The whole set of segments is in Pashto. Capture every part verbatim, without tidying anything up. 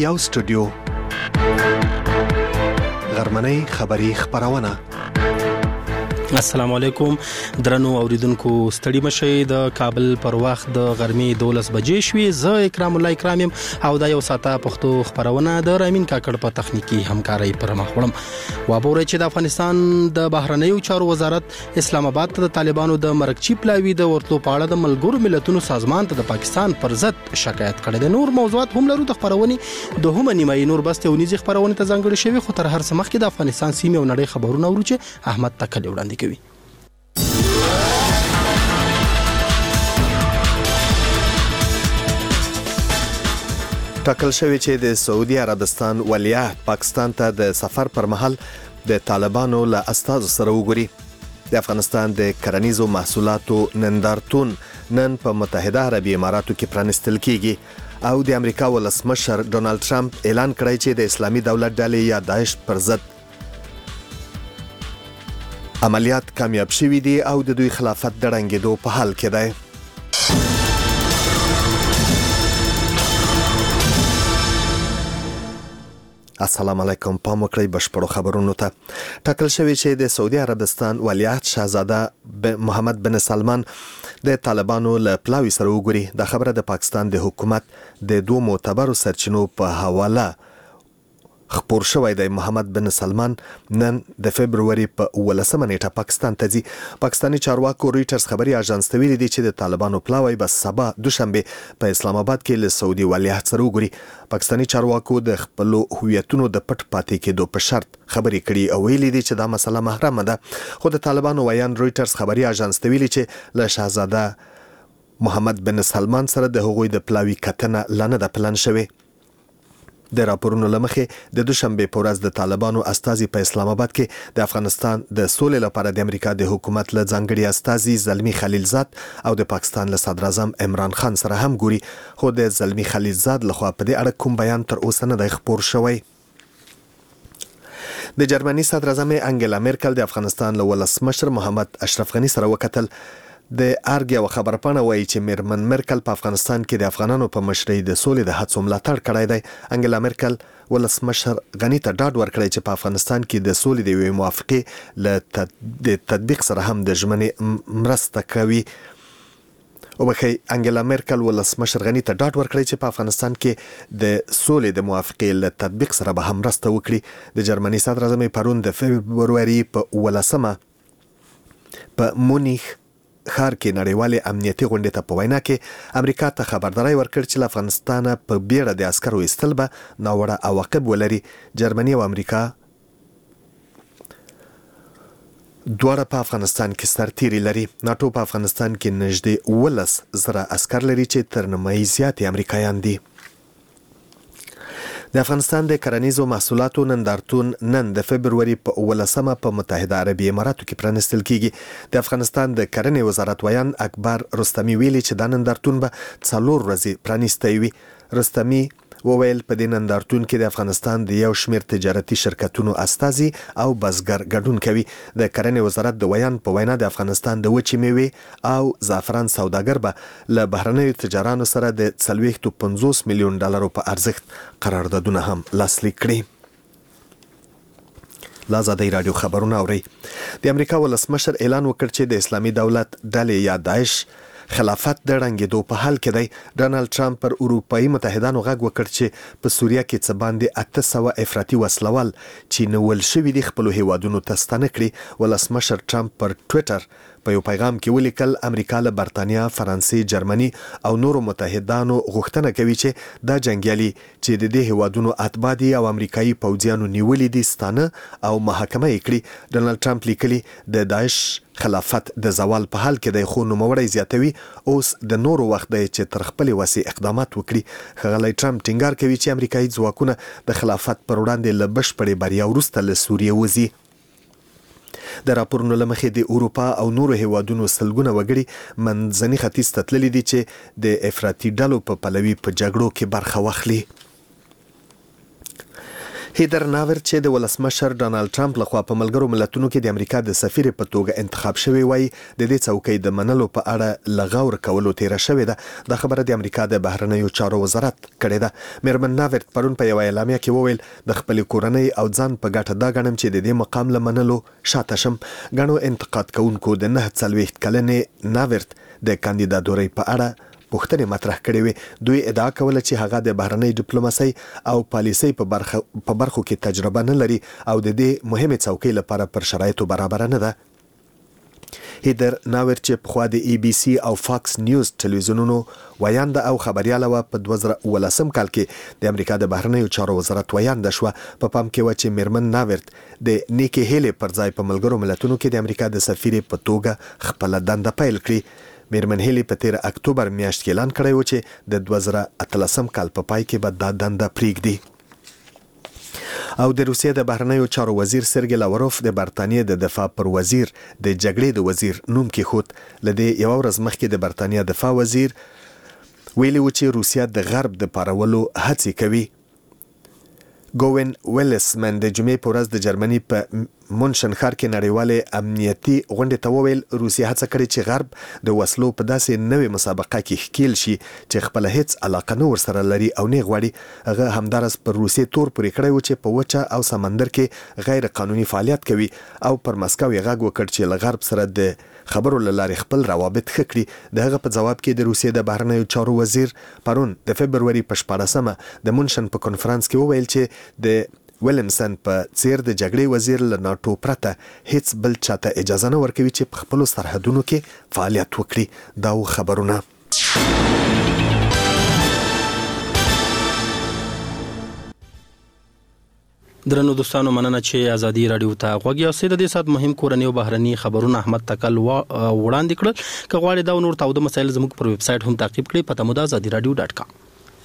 یو سټوډیو غرمنۍ خبری خبرونه. السلام علیکم درنو اوریدونکو، ستړي مشي. د کابل پر وخت د غرمې دولس بجې شوې. زه اکرام الله اکرام یم او دا یو ساعته پښتو خبرونه د رامین کاکړ په تخنیکی همکاري پر مخ وړم. وابورې چې د افغانستان د بهرنیو چارو وزارت اسلام آباد ته د طالبانو د مرکچی پلاوی د ورتلو په اړه د ملګرو ملتونو سازمان ته د پاکستان پر ضد شکایت کړی دی. نور موضوعات هم لرو د خبرونې د هم نیمه نور بس ته ونیزي خبرونه ته ځانګړي شوی، خو تر هر څه مخکې د افغانستان سیمه او نړۍ خبرونه ورو چې احمد تکل وړاندې کوي. ټاکل شوی چې د سعودي عربستان ولیعهد پاکستان ته د سفر پر مهال د طالبانو له استازو سره وګوري. د افغانستان د کرنیزو محصولاتو نندارتون نن په متحده عربي اماراتو کې پرانستل کیږي او د امریکا ولسمشر ډونالد ټرمپ اعلان کړی چې د اسلامي دولت ډلې یا داعش پر ضد عملیات کامیاب شوي دي او د دوی خلافت د ړنګېدو په حال کې دی. السلام علیکم. پام وکړئ بشپړو خبرونو ته. ټاکل شوی چې د سعودي عربستان ولیعهد شاهزاده محمد بن سلمان د طالبانو له پلاوي سره وګوري. د خبره د پاکستان د حکومت د دوه معتبرو سرچینو په حواله خبر شوی دی. محمد بن سلمان نن د فبرवरी په ولسمه نیټه پاکستان ته ځي. پاکستاني چارواکو رويټرز خبري اژانس ته ویلي دي چې د طالبانو پلاوی به سبا دوشنبه په اسلام آباد کې له سعودي ولیعهد سره وګوري. پاکستاني چارواکو د خپل هویتونو د پټ پاتې کېدو په شرط خبري کړي او ویلي دي چې دا مسله محرمه ده. خو د طالبانو ویان رويټرز خبري اژانس ته ویلي چې له شاهزاده محمد بن سلمان سره د هغوی د پلاوی کتنه لنه د پلان شوی. د راپورونو لمخې د دوشنبه په ورځ د طالبانو استازي په اسلام آباد کې د افغانستان د سولې لپاره د امریکا د حکومت له ځانګړي استازي زلمی خلیلزاد او د پاکستان له صدر اعظم عمران خان سره هم ګوري، خو د زلمی خلیلزاد لخوا په دې اړه کوم بیان تر اوسه نه دی خبر شوی. د جرمني صدر اعظم انګلا میرکل د افغانستان له ولسمشر محمد اشرف غنی سره وکتل. د ارګ یو خبرپاڼه وایي چې میرمن میرکل په افغانستان کې د افغانانو په مشرۍ د سولې د هڅو ملاتړ کړی دی. انګلا میرکل ولسمشر غنی ته ډاډ ورکړی چې په افغانستان کې د سولې د یوې موافقې له د تطبیق سره هم د ژمنې مرسته کوي. او بخی انګلا میرکل ولسمشر غنی ته ډاډ ورکړی چې په افغانستان کې د سولې د موافقې له تطبیق سره به هم مرسته وکړي. د جرمني صدر اعظم پرون د فبرवरी په ولسمه په مونیخ خار کې نړیوالې امنیتي غونډې ته په وینا کې امریکا ته خبرداري ورکړ چې له افغانستانه په بیړه د عسکرو ایستل به ناوړه عواقب ولري. جرمني او امریکا دواړه په افغانستان کې سرتیري لري. ناتو په افغانستان کې نږدې ولس زره عسکر لري چې تر نیمایي زیات امریکایان دي. د افغانستان د کرنیزو محصولاتو نندارتون نن د فبرवरी په ولسمه په متحده عربي اماراتو کې پرانستل کیږي. د افغانستان د کرنې وزارت ویان اکبر رستمی ویلي چې دا نندارتون به څلور ورځې پرانیستی وي. رستمی وویل په دې نندارتون کې د افغانستان د یو شمېر تجارتي شرکتونو استازي او بزګر ګډون کوي. د کرنې وزارت د ویان په وینا د افغانستان د وچې میوې او زعفران سوداګر به له بهرنیو تجارانو سره د څلوېښت پنځوس میلیون ډالرو په ارزښت قراردادونه هم لاسلیک کړي. لازادی رادیو خبرونه اوري. د امریکا ولسمشر اعلان وکړ چې د اسلامي دولت ډلې یا داعش خلافت د ړنګېدو په حال کې دی. ډونالد ټرمپ پر اروپایي متحدانو غږ وکړ چې په سوریه کې څه باندې اته سوه افراطي وسلوال چې نیول شوي دي خپلو هیوادونو ته ستانه کړي. ولسمشر ټرمپ پر ټویټر په یو پیغام کې ولیکل امریکا له برتانیا، فرانسې، جرمني او نورو متحدانو غوښتنه کوي چې دا جنګیالي چې د دې هیوادونو اتباع دي او امریکایي پوځیانو نیولي دي ستانه او محاکمه یې کړي. ډونالد ټرمپ لیکلي د داعش خلافت د زوال په حال کې دی، خو نوموړی زیاتوي اوس د نورو وخت دی چې تر خپلې وسې اقدامات وکړي. ښاغلی ټرمپ ټینګار کوي چې امریکایي ځواکونه د خلافت پر وړاندې له بشپړې بریا وروسته له سوریې وځي. د راپورونو لمخې د اروپا او نورو هیوادونو سلګونه وګړي منځني ختیځ ته تللي دي چې د افراطي ډلو په پلوي په جګړو کې برخه واخلي. هیدر ناورت چې د ولسمشر ډانلډ ټرمپ لخوا په ملګرو ملتونو کې د امریکا د سفیر په توګه انتخاب شوی وای د دې څوکۍ د منلو په اړه لغور کولو تیر شوی ده. د خبره د امریکا د بهرنیو چارو وزارت کړې ده. میرمن ناورت پرون په یو اعلامیه کې وویل د خپل کورنۍ او ځان په ګټه دا غنم چې د دې مقام لمنلو شاته شم. غنو انتقاد کوونکو د نه څلوېښت کلنې ناورت د کاندیداتورۍ په اړه پوښتنې مطرح کړې وي. دوی ادعا کوله چې هغه د بهرنۍ ډیپلوماسۍ او پالیسۍ په برخه په برخو کې تجربه نه لري او د دې مهمه څوکۍ لپاره پر شرایطو برابر نه ده. هیدر ناورت چې په خوا د ای بي سي او فاکس نیوز ټلویزیونونو ویانده او خبرياله و په دوه زره ولسم کال کې د امریکا د بهرنیو چارو وزارت ویانده شو. په پام کې و چې میرمن ناورت د نیکی هیلې پر ځای په ملګرو ملتونو کې د امریکا د سفیر په توګه خپل دنده پیل کړي. میرمن هیلی په تیر اکتوبر میاشت کې اعلان کړی و چې د دوه زره اتلسم کال په پای کې به دا دنده پریږدي. او د روسیې د بهرنیو چارو وزیر سرګی لاوروف د برتانیې د دفاع پر وزیر د جګړې د وزیر نوم کې خود لدې یو ورځ مخکې د برتانیې دفاع وزیر ویلي و چې روسیا د غرب د پارولو هڅې کوي. ګوین ویلسمن د جمعې په ورځ د جرمني په مونشن ښار کې نړیوالې امنیتي غونډې ته وویل روسیا هڅه کړې چې غرب د وسلو په داسې نوې مسابقه کې ښکیل شي چې خپل هیڅ علاقه نه ورسره لري او نه غواړي. هغه همدارس پر روسیې تور پورې کړی و چې په وچه او سمندر کې غیر قانوني فعالیت کوي او پر مسکو یې غږ وکړ چې له غرب سره د خبرو لارې خپل روابط ښه کړي. د هغه په جواب کې د روسیې د بهرنیو چارو وزیر پرون د فبروري په شپاړسمه د مونشن په کنفرانس کې وویل چې د ویلمسن په څیر د جګړې وزیر له ناتو پرته هیڅ بل چاته اجازه نه ورکوي چې په خپل سرحدونو کې فعالیت وکړي. دا خبرونه درنو دوستانو مننه چې ازادي رادیو ته غوږی اوسئ. د دې سات مهم کورنۍ او بهرني خبرونه احمد تکل وړاندې کړل. که غواړئ دا نور تاوده مسایل زموږ پر ویب سټ هم تعقیب کړئ. پته مو ده ازادي رادیو ډاټ کام.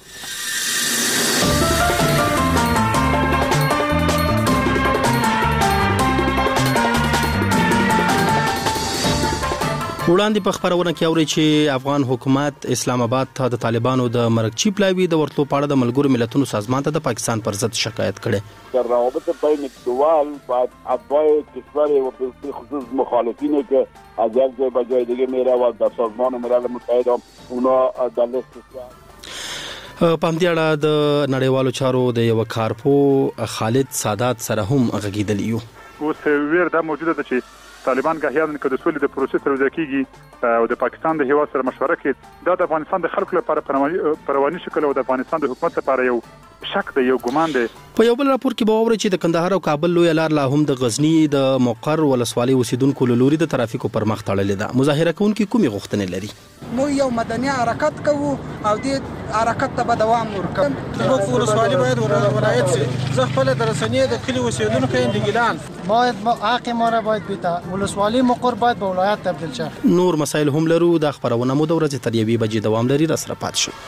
وړاندې په خبرونه کې اوري چې افغان حکومت اسلام آباد ته د طالبانو د مرکچی پلاوی د ورتلو په اړه د ملګرو ملتونو سازمان ته د پاکستان پر ضد شکایت کړي. در روابط بین الدول بعد ابوای کشور و به خصوص مخالفینی که از یک جای به جای دیگه میره و در سازمان ملل متحد اونا در لیست په همدې اړه د نړیوالو چارو د یو کارپو خالد سادات سره هم غږیدلی یو. اوس ویر دا موجوده ده چې طالبان غاهیان کده سولې د پروسس تر وځي کیږي او د پاکستان د هیوا سره مشوره کوي. دا د افغانستان د خلکو لپاره پرواني شکل او د افغانستان د حکومت لپاره یو شک دی، یو ګمان دی. په یو بل راپور کې به اوري چې د کندهار او کابل لوی لار لا هم د غزنی د مقر ولسوالۍ اوسیدونکو لوري د ترافیکو پر مخ تړلې ده. مظاهره کوونکي کومې غوښتنې لري؟ مو یو مدني حرکت کوو او دې حرکت ته به دوام ورکړو. موږ ولسوالۍ باید ولایت شي. زه خپل د رسنۍ د کلی اوسیدونکو یم د ګیلان باید حق ما را باید بیتا ولسوالۍ مقر باید به ولایت تبدیل شه. نور مسایل هم لرو. د خبرونه مو د ورځې تر یوې بجې دوام لري. را سره پات شئ.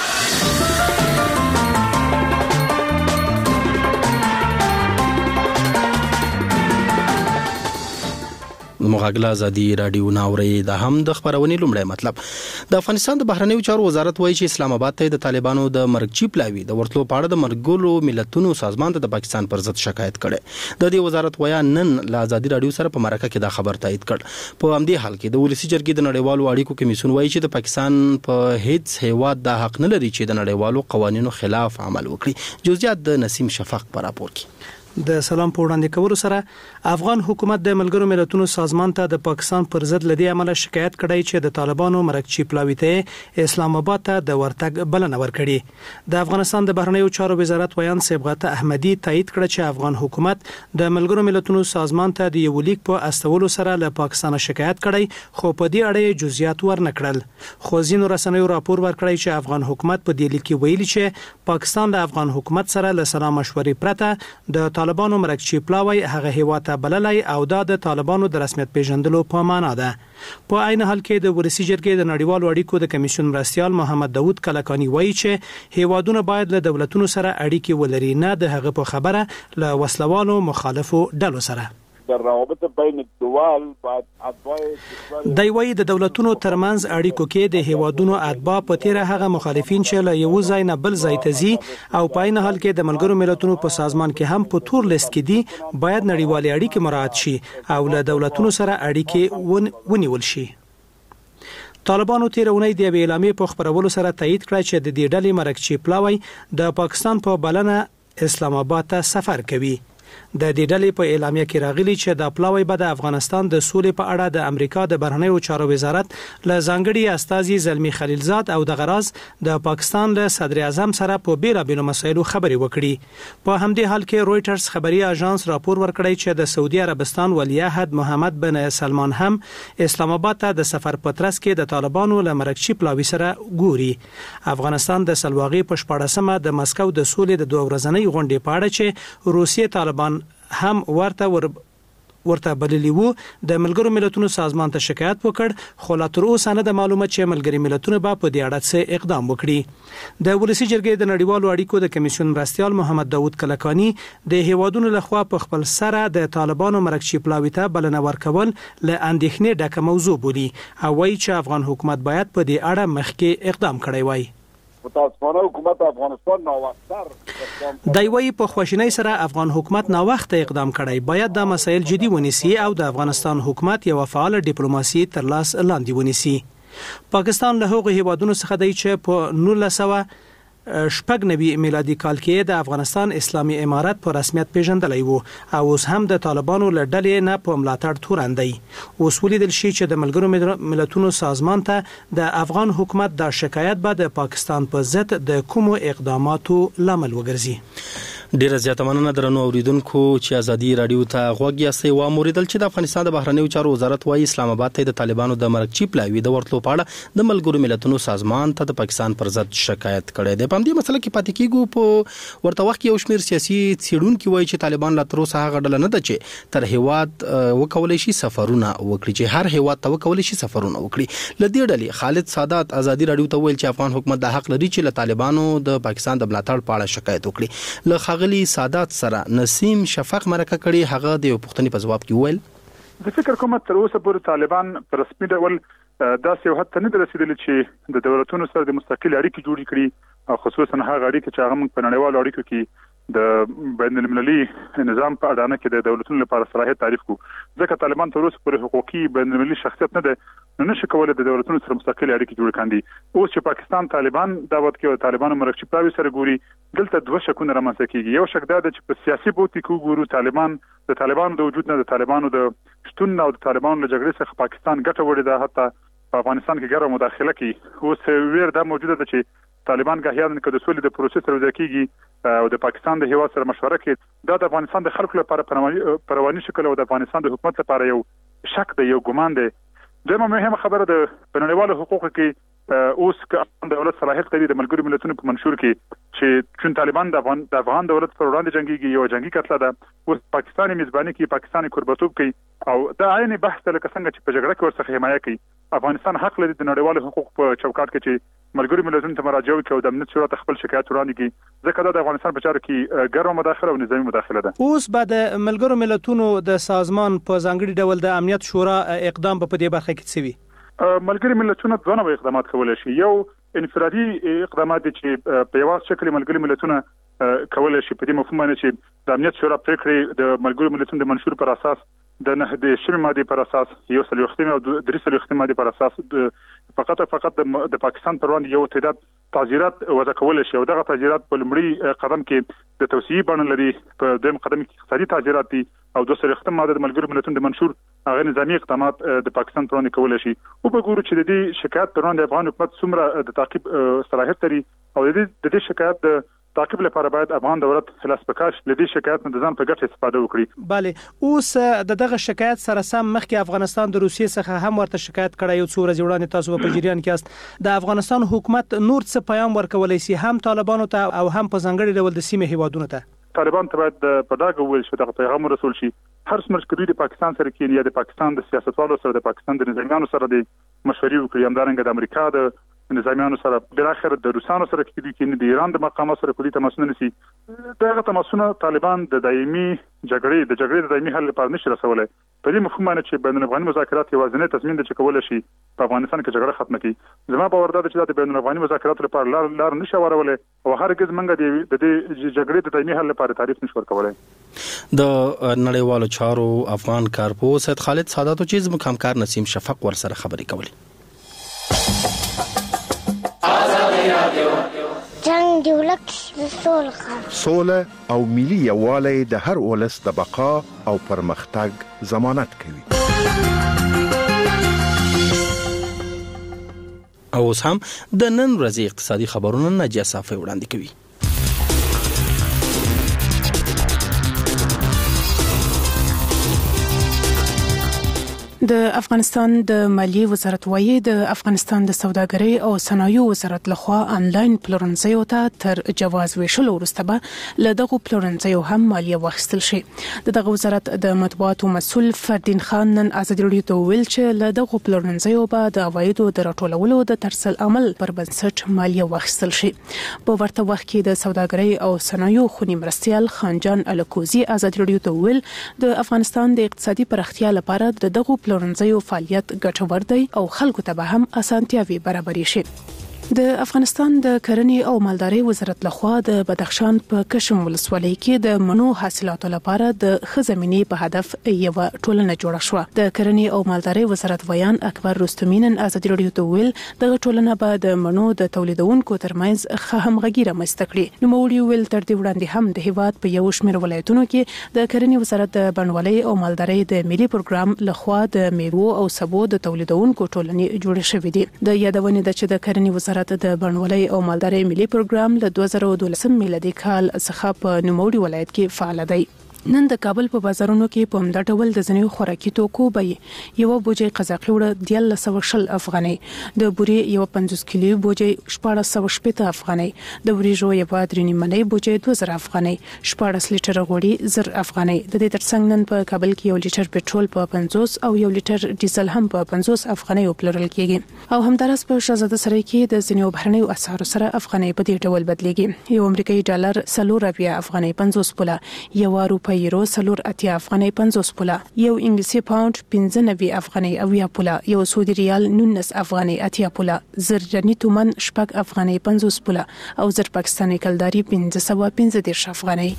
مغاګلا ازادي رادیو ناوري. دا هم د خبرونې لومړی مطلب. د افغانستان د بهرنیو چارو وزارت وایي چې اسلام آباد ته د طالبانو د مرګچی پلاوی د ورتلو په اړه د ملګرو ملتونو سازمان ته د پاکستان پر ضد شکایت کړي. د دې وزارت وایي نن له ازادي رادیو سره په مرکه کې دا خبر تایید کړ. په همدې حال کې د ولسی جرګې د نړیوالو اړیکو کمیسیون وایي چې د پاکستان په هیڅ هیواد د حق نه لري چې د نړیوالو قوانینو خلاف عمل وکړي. جزئیات د نسیم شفق پر راپور کې. د سلام په وړاندې کولو سره افغان حکومت د ملګرو ملتونو سازمان ته د پاکستان پر ضد لدی عمله شکایت کړی چې د طالبانو مرکچی پلاوی ته اسلام آباد ته د ورتګ بلنه ورکړي. د افغانستان د بهرنیو چارو وزارت ویان صبغت احمدی تایید کړ چې افغان حکومت د ملګرو ملتونو سازمان ته د یو لیک په استولو سره له پاکستان شکایت کړی، خو په دې اړه جزئیات ورنکړل. خو ځینو رسنیو راپور ورکړی چې افغان حکومت په دې لیک کې ویلي چې پاکستان له افغان حکومت سره له سلام مشورې پرته د طالبانو مرکچی پلاوی هغه هیوا ته بللای او دا د طالبانو د رسمیت پیژندلو په معنا ده. په عین حال کې د ولسی جرګې د نړیوالو اړیکو د کمیسیون مرستیال محمد داوود کلکانی وایي چې هیوادونه باید له دولتونو سره اړیکې ولري، نه د هغه په خبره له وسلوالو مخالفو ډلو سره. در روابط بین الدول باید اتباع دی وایي د دولتونو ترمنځ اړیکو کې د هیوادونو اتباع په تیر هغه مخالفین چې له یو ځای نه بل ځای ته ځي او په عین حال کې د ملګرو ملتونو په سازمان کې هم په تور لیست کې دي باید نړیوالې اړیکې مراعات شي او له دولتونو سره اړیکې ونیول شي. طالبانو تیر اونۍ د اعلامیې په خبرولو سره تایید کړ چې د دې ډلې مرکچی پلاوی د پاکستان په بلنه اسلام آباد ته سفر کوي. د دې ډلې په اعلامیه کې راغلي چې د پلاوی به د افغانستان د سولې په اړه د امریکا د بهرنیو چارو وزارت له ځانګړي استازي زلمی خلیلزاد او د غراز د پاکستان له صدر اعظم سره په بیلابېلو مسایلو خبرې وکړي. په همدې حال کې رويټرز خبري اژانس راپور ورکړی چې د سعودي عربستان ولیعهد محمد بن سلمان هم اسلام آباد ته د سفر پترس کې د طالبانو له مرکچی پلاوی سره ګوري. افغانستان د سلواغي په شپاړسمه د مسکو د سولې د دوه ورځنۍ غونډې په اړه چې روسیې طالبان هم ورته ور ورته بللی وو د ملګرو ملتونو سازمان ته شکایت وکړ، خو لا تر اوسه نه د معلومات چې ملګري ملتونه به په دې اړه څه اقدام وکړي. د ولسی جرګې د نړیوالو اړیکو د کمیسیون مرستیال محمد داوود کلکانی د هیوادونو لخوا په خپل سره د طالبانو مرکچی پلاوی ته بلنه ورکول له اندېښنې ډکه موضوع بولي او وایي چې افغان حکومت باید په دې اړه مخکې اقدام کړی وای. متاسفانه حکومت افغانستان ناوختر دی وایي په خواشینۍ سره افغان حکومت ناوخته اقدام کړی، باید دا مسایل جدي ونیسي او د افغانستان حکومت یو فعال ډیپلوماسي تر لاس لاندې ونیسي. پاکستان له هغو هیوادونو څخه دی چې په نولس سوه شپږ نوي میلادي کال کې د افغانستان اسلامي امارت په رسمیت پیژندلی وو او اوس هم د طالبانو له ډلې نه په ملاتړ توراندي. اوس ولیدل شي چې د ملګرو ملتونو سازمان ته د افغان حکومت د شکایت به د پاکستان په ضد د کومو اقداماتو لامل وګرځي. ډیره زیاته مننه درنو اوریدونکو چې ازادي رادیو ته غوږ یاستئ. و موریدل چې د افغانستان د بهرنیو چارو وزارت وايي اسلام آباد ته د طالبانو د مرکچی پلاوی د ورتلو په اړه د ملګرو ملتونو سازمان ته د پاکستان پر ضد شکایت کړی دی. په همدې مسله کې پاتې کیږو. په ورته وخت کې یو شمېر سیاسي څېړونکي وایي چې طالبان لا تر اوسه هغه ډله نه ده چې تر هیواد وکولای شي سفرونه وکړي، چې هر هیواد ته وکولای شي سفرونه وکړي. له دې ډلې خالد سادات ازادي رادیو ته ویل چې افغان حکومت د حق لري چې له طالبانو د پاکستان د ملاتړ په اړه شکایت وکړي. له ښاغلي سادات سره نسیم شفق مرکه کړي، هغه د یو پوښتنې په ځواب کې ویل د فکر کوم تر اوسه پورې طالبان په رسمي ډول داسې یو حد ته نه رسیدلی چې د دولتونو سره د مستقل اړیکې جوړې کړي، او خصوصا هغه اړیکې چې هغه موږ په نړیوالو اړیکو کې د بین المللي نظام په اډانه کې د دولتونو لپاره صلاحیت تعریف کو. ځکه طالبان تر اوسه پورې حقوقي بین المللي شخصیت نه ده، نو نشي کولای د دولتونو سره مستقل اړیکې جوړ کړي. اوس چې پاکستان طالبان دا وخت کې طالبانو مرکچی پلاوی سره ګوري، دلته دوه شکونه رامنځته کیږي. یو شک دا ده چې په سیاسي بوتي کې ګورو طالبان د طالبانو د وجود نه، د طالبانو د شتون او د طالبانو له جګړې څخه پاکستان ګټه وړي ده، حتی په افغانستان کې ګرم مداخله کوي. اوس ویر دا موجوده ده چې طالبان غاهیان کې د سولې د پروسې سره وځي کیږي او د پاکستان د هیواد سره مشوره کوي. دا د افغانستان د خلکو لپاره پرواني شکل او د افغانستان د حکومت لپاره یو شک دی، یو ګمان دی. دغه مهمه خبره ده په نړیوالو حقوقو کې اوس که دولت صلاحیت لري د ملګرو ملتونو په منشور کې چې چون طالبان د افغان د افغان دولت پر وړاندې جنگيږي، یو جنگي کتله ده، اوس پاکستاني میزباني کوي، پاکستاني قربتوب کوي، او دا عین بحث لکه څنګه چې په جګړه کې ورڅخه حمایه کوي. افغانستان حق لري د نړیوالو حقوقو په چوکاټ کې چې ملګرو ملتونو ته مراجعه وکړي او د امنیت شورا ته خپل شکایت وړاندې کړي، ځکه دا د افغانستان په چارو کې ګرمه مداخله او نظامي مداخله ده. اوس به د ملګرو ملتونو د سازمان په ځانګړي ډول د امنیت شورا اقدام په دې برخه کې څه وي؟ ملګري ملتونه دوه نوع اقدامات کولای شي. یو انفرادي اقدامات چې په یو شکل ملګري ملتونه کولای شي، په دې مفهوم باندې چې د امنیت شورا پریکړې د ملګري ملتونو د منشور پر اساس د نه د شمه ماده پر اساس یو سلوختمه او درې سلوختمه ماده پر اساس فقط فقط د پاکستان پر وړاندې یو تعداد تعزیرات وضع کول شي، او دغه تعزیرات په لومړي قدم کې د توسعې بڼه لري، په دویم قدم کې اقتصادي تعزیرات دي، او د سلوختمه ماده د ملګرو ملتونو د منشور هغه نظامی اقدامات د پاکستان پر وړاندې کول شي. او په ګورو چې د دې شکایت پر وړاندې افغان حکومت څومره د تعقیب صلاحیت لري، او د دې د دې شکایت د تعقیب لپاره باید افغان دولت خلاص پکاش لدی شکایت نه ځان په ګټه استفاده وکړي. بله، اوس د دغه شکایت سره سم مخکې افغانستان د روسیې څخه هم ورته شکایت کړی، یو څو ورځې وړاندې تاسو په جریان کې است. د افغانستان حکومت نور څه پیام ورکولای شي هم طالبانو ته او هم په ځانګړي ډول د سیمې هیوادونو ته؟ طالبان ته باید په ډاګه وویل شي، دغه پیغام رسول شي، هر څومره چې دوی د پاکستان سره کې یا د پاکستان د سیاستوالو سره، د پاکستان د نظامیانو سره د مشورې وکړي، همدارنګه د امریکا د نظامیانو سره بل اخر د روسانو سره کېدی کې د ایران د مقاماتو سره کلی تماسونه نسی دغه تماسونه طالبان د دایمي جګړې د جګړې د دایمي حل لپاره نشي رسولای په دې مفهوم باندې چې بین الافغاني مذاکرات یوازینی تضمین د چکول شي په افغانستان کې جګړه ختمه کړي زما باور ده چې د بین الافغاني مذاکرات لپاره لار لار نشي ورولای او هرګز منګه د دې جګړې د دایمي حل لپاره تعریف نشو ورکولای د نړیوالو چارو افغان کارپو سید خالد سادات او چیز مخامکار نسیم شفق ور سره خبرې کولې جنگ دی ولک سول خان سوله او ملي یووالی د هر ولس د بقا او پرمختګ ضمانت کوي او اوس هم د نن ورځې اقتصادي خبرونه نجیه صافی وړاندې کوي د افغانستان د مالیې وزارت وايي د افغانستان د سوداګرۍ او صنایعو وزارت لخوا انلاین پلورنځیو ته تر جواز ویشلو وروسته به له دغو پلورنځیو هم مالیه واخیستل شي د دغه وزارت د مطبوعاتو مسؤل فردین خان نن ازادي راډیو ته ویل چې له دغو پلورنځیو به د عوایدو د راټولولو د ترسل عمل پر بنسټ مالیه واخیستل شي په ورته وخت کې د سوداګرۍ او صنایعو خونی مرستیال خانجان الکوزي ازادي راډیو ته ویل د افغانستان د اقتصادي پرختیا لپاره د دغو پلورنځیو فعالیت ګټور دی او خلکو ته به هم اسانتیاوي برابرې شي د افغانستان د کرنې او مالدارۍ وزارت لخوا د بدخشان په کشم ولسوالۍ کې د منو حاصلاتو لپاره د ښه زمینې په هدف یو ټولنه جوړه شوه د کرنې او مالدارۍ وزارت ویان اکبر رستمی نن ازادي راډیو ته ویل دغه ټولنه به د منو د تولیدونکو ترمنځ ښه همغږي رامنځته کړي نوموړي ویل تر دې وړاندې هم د هیواد په یو شمېر ولایتونو کې د کرنې وزارت د بڼوالۍ او مالدارۍ د ملي پروګرام لخوا د میوو او سبو د تولیدونکو ټولنې جوړې شوې دي د یادونې ده چې د کرنې وزارت د بڼوالۍ او مالدارۍ ملي پروګرام له دوه زره دولسم میلادي کال څخه په نوموړي ولایت کې فعال دی نن د کابل په بازارونو کې په همدا ډول د ځینو خوراکي توکو بیې یو بوجي قزاقي وړه د یو سوه شل افغانۍ د بوري یو پنځوس کیلو بوجي شپږ سوه شپږ افغانۍ د وریژو یو درې نیمه بوجي دوه زره افغانۍ شپږ لیټر غوړي زر افغانۍ د دې ترڅنګ نن په کابل کې یو لیټر پټرول په پنځوس او یو لیټر ډیزل هم په پنځوس افغانۍ پلورل کیږي او همدارس په شاهزاده سرای کې د ځینو بهرنیو اسعارو سره افغانۍ په دې ډول بدلېږي یو امریکایي ډالر سلور اویا افغانۍ پنځوس پوله یو روپۍ یورو سلور اتیا افغانۍ پنځوس پوله یو انګلیسي پاوند پنځه نوي افغانۍ اویا پوله یو سعودي ریال نولس افغانۍ اتیا پوله زر جرنی تومن شپږ افغانۍ پنځوس پوله او زر پاکستاني کلداري پنځه سوه پنځه دېرش افغانۍ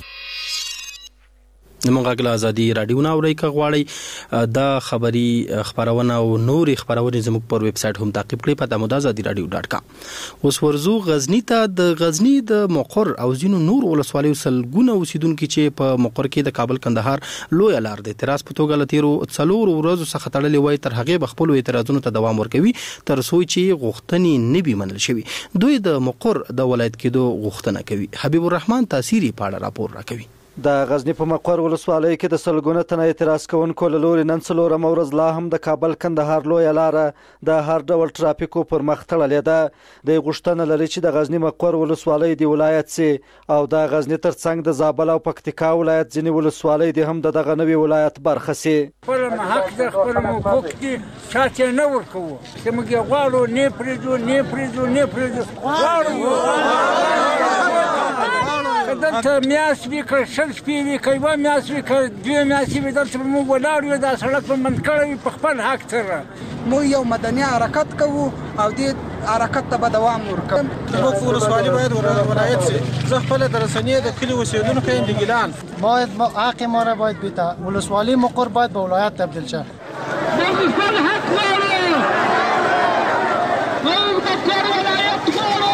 موږ غږ ازادي رادیو نه اوري کغواړي دا خبري خبرونه او نوري خبرونه زموږ پر ویب سټ هم تعقیب کړئ په دمو ازادي رادیو ډاټ کام اوس ورزو غزنی ته د غزنی د مقر او زینو نور ولسوالۍ سلګونه اوسیدونکو چې په مقر کې د کابل کندهار لوی لار د اعتراض په توګه لتیرو څلور ورځو څخه تړلې وای تر هغه بخپل اعتراضونو ته دوام ورکوي تر څو چې غوښتنې نه بي منل شوی دوی د مقر د ولایت کې دوه غوښتنه کوي حبیب الرحمن تاثیری پاړه راپور راکوي د غزنی په مقر ولسوالۍ کې د سلګونه تنه اعتراض کوونکو له لوري نن څلورم ورځ لا هم د کابل کندهار لویه لاره د هر ډول ټرافیکو پر مخ تړلې ده د غوښتنه لري چې د غزنی مقر ولسوالۍ د ولایت سي او د غزنی ترڅنګ د زابل او پکتیکا ولایت ځینې ولسوالۍ د هم دغه نوي ولایت برخه سي خپل حق د خپل حقوق دي شاته نه ورکو چې موږ غواړو نه پریزو نه پریزو نه پریزو غواړو دلته میاس وی کړ شل شپې وی کایوا میاس وی کړ دوی میاس وی دلته موږ ولاړ یو د سړک په من کړی په خپل حق سره مو یو مدني حرکت کوو او دې حرکت ته به دوام ورکړو موږ ولسوالي باید ولایت سي زه خپل درسنۍ د کلی اوسیدونکو یم د ګیلان باید حق ما را باید بیتا ولسوالی مقر باید به ولایت تبدیل شه موږ خپل حق لرو موږ خپل ولایت لرو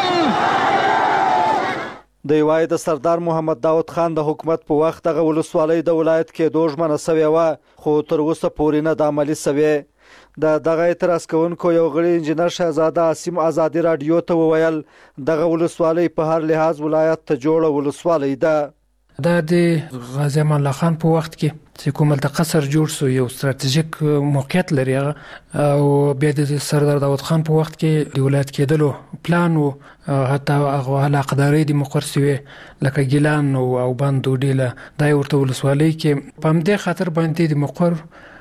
د وای د سردار محمد داود خان د حکومت په وخت د ولسوالۍ د ولایت کې دوجمنه سوي و خو تر اوسه پورې نه د عملی سوي د دغه اعتراض کوونکو یو غړي انجنیر شهزاده عاصم ازادي رادیو ته وویل دغه ولسوالۍ په هر لحاظ ولایت ته جوړه ولسوالۍ ده دا د غازی امان الله خان په وخت کې چې کومل د قصر جوړ سو یو ستراتیژیک موقعیت لري او بیا د سردار داود خان په وخت کې د ولایت کېدلو پلان او حتی هغه علاقداري د مقرسوي لکه ګیلان او بند ډیله دای ورته ولسوالۍ کې په همدې خاطر باندې د مقر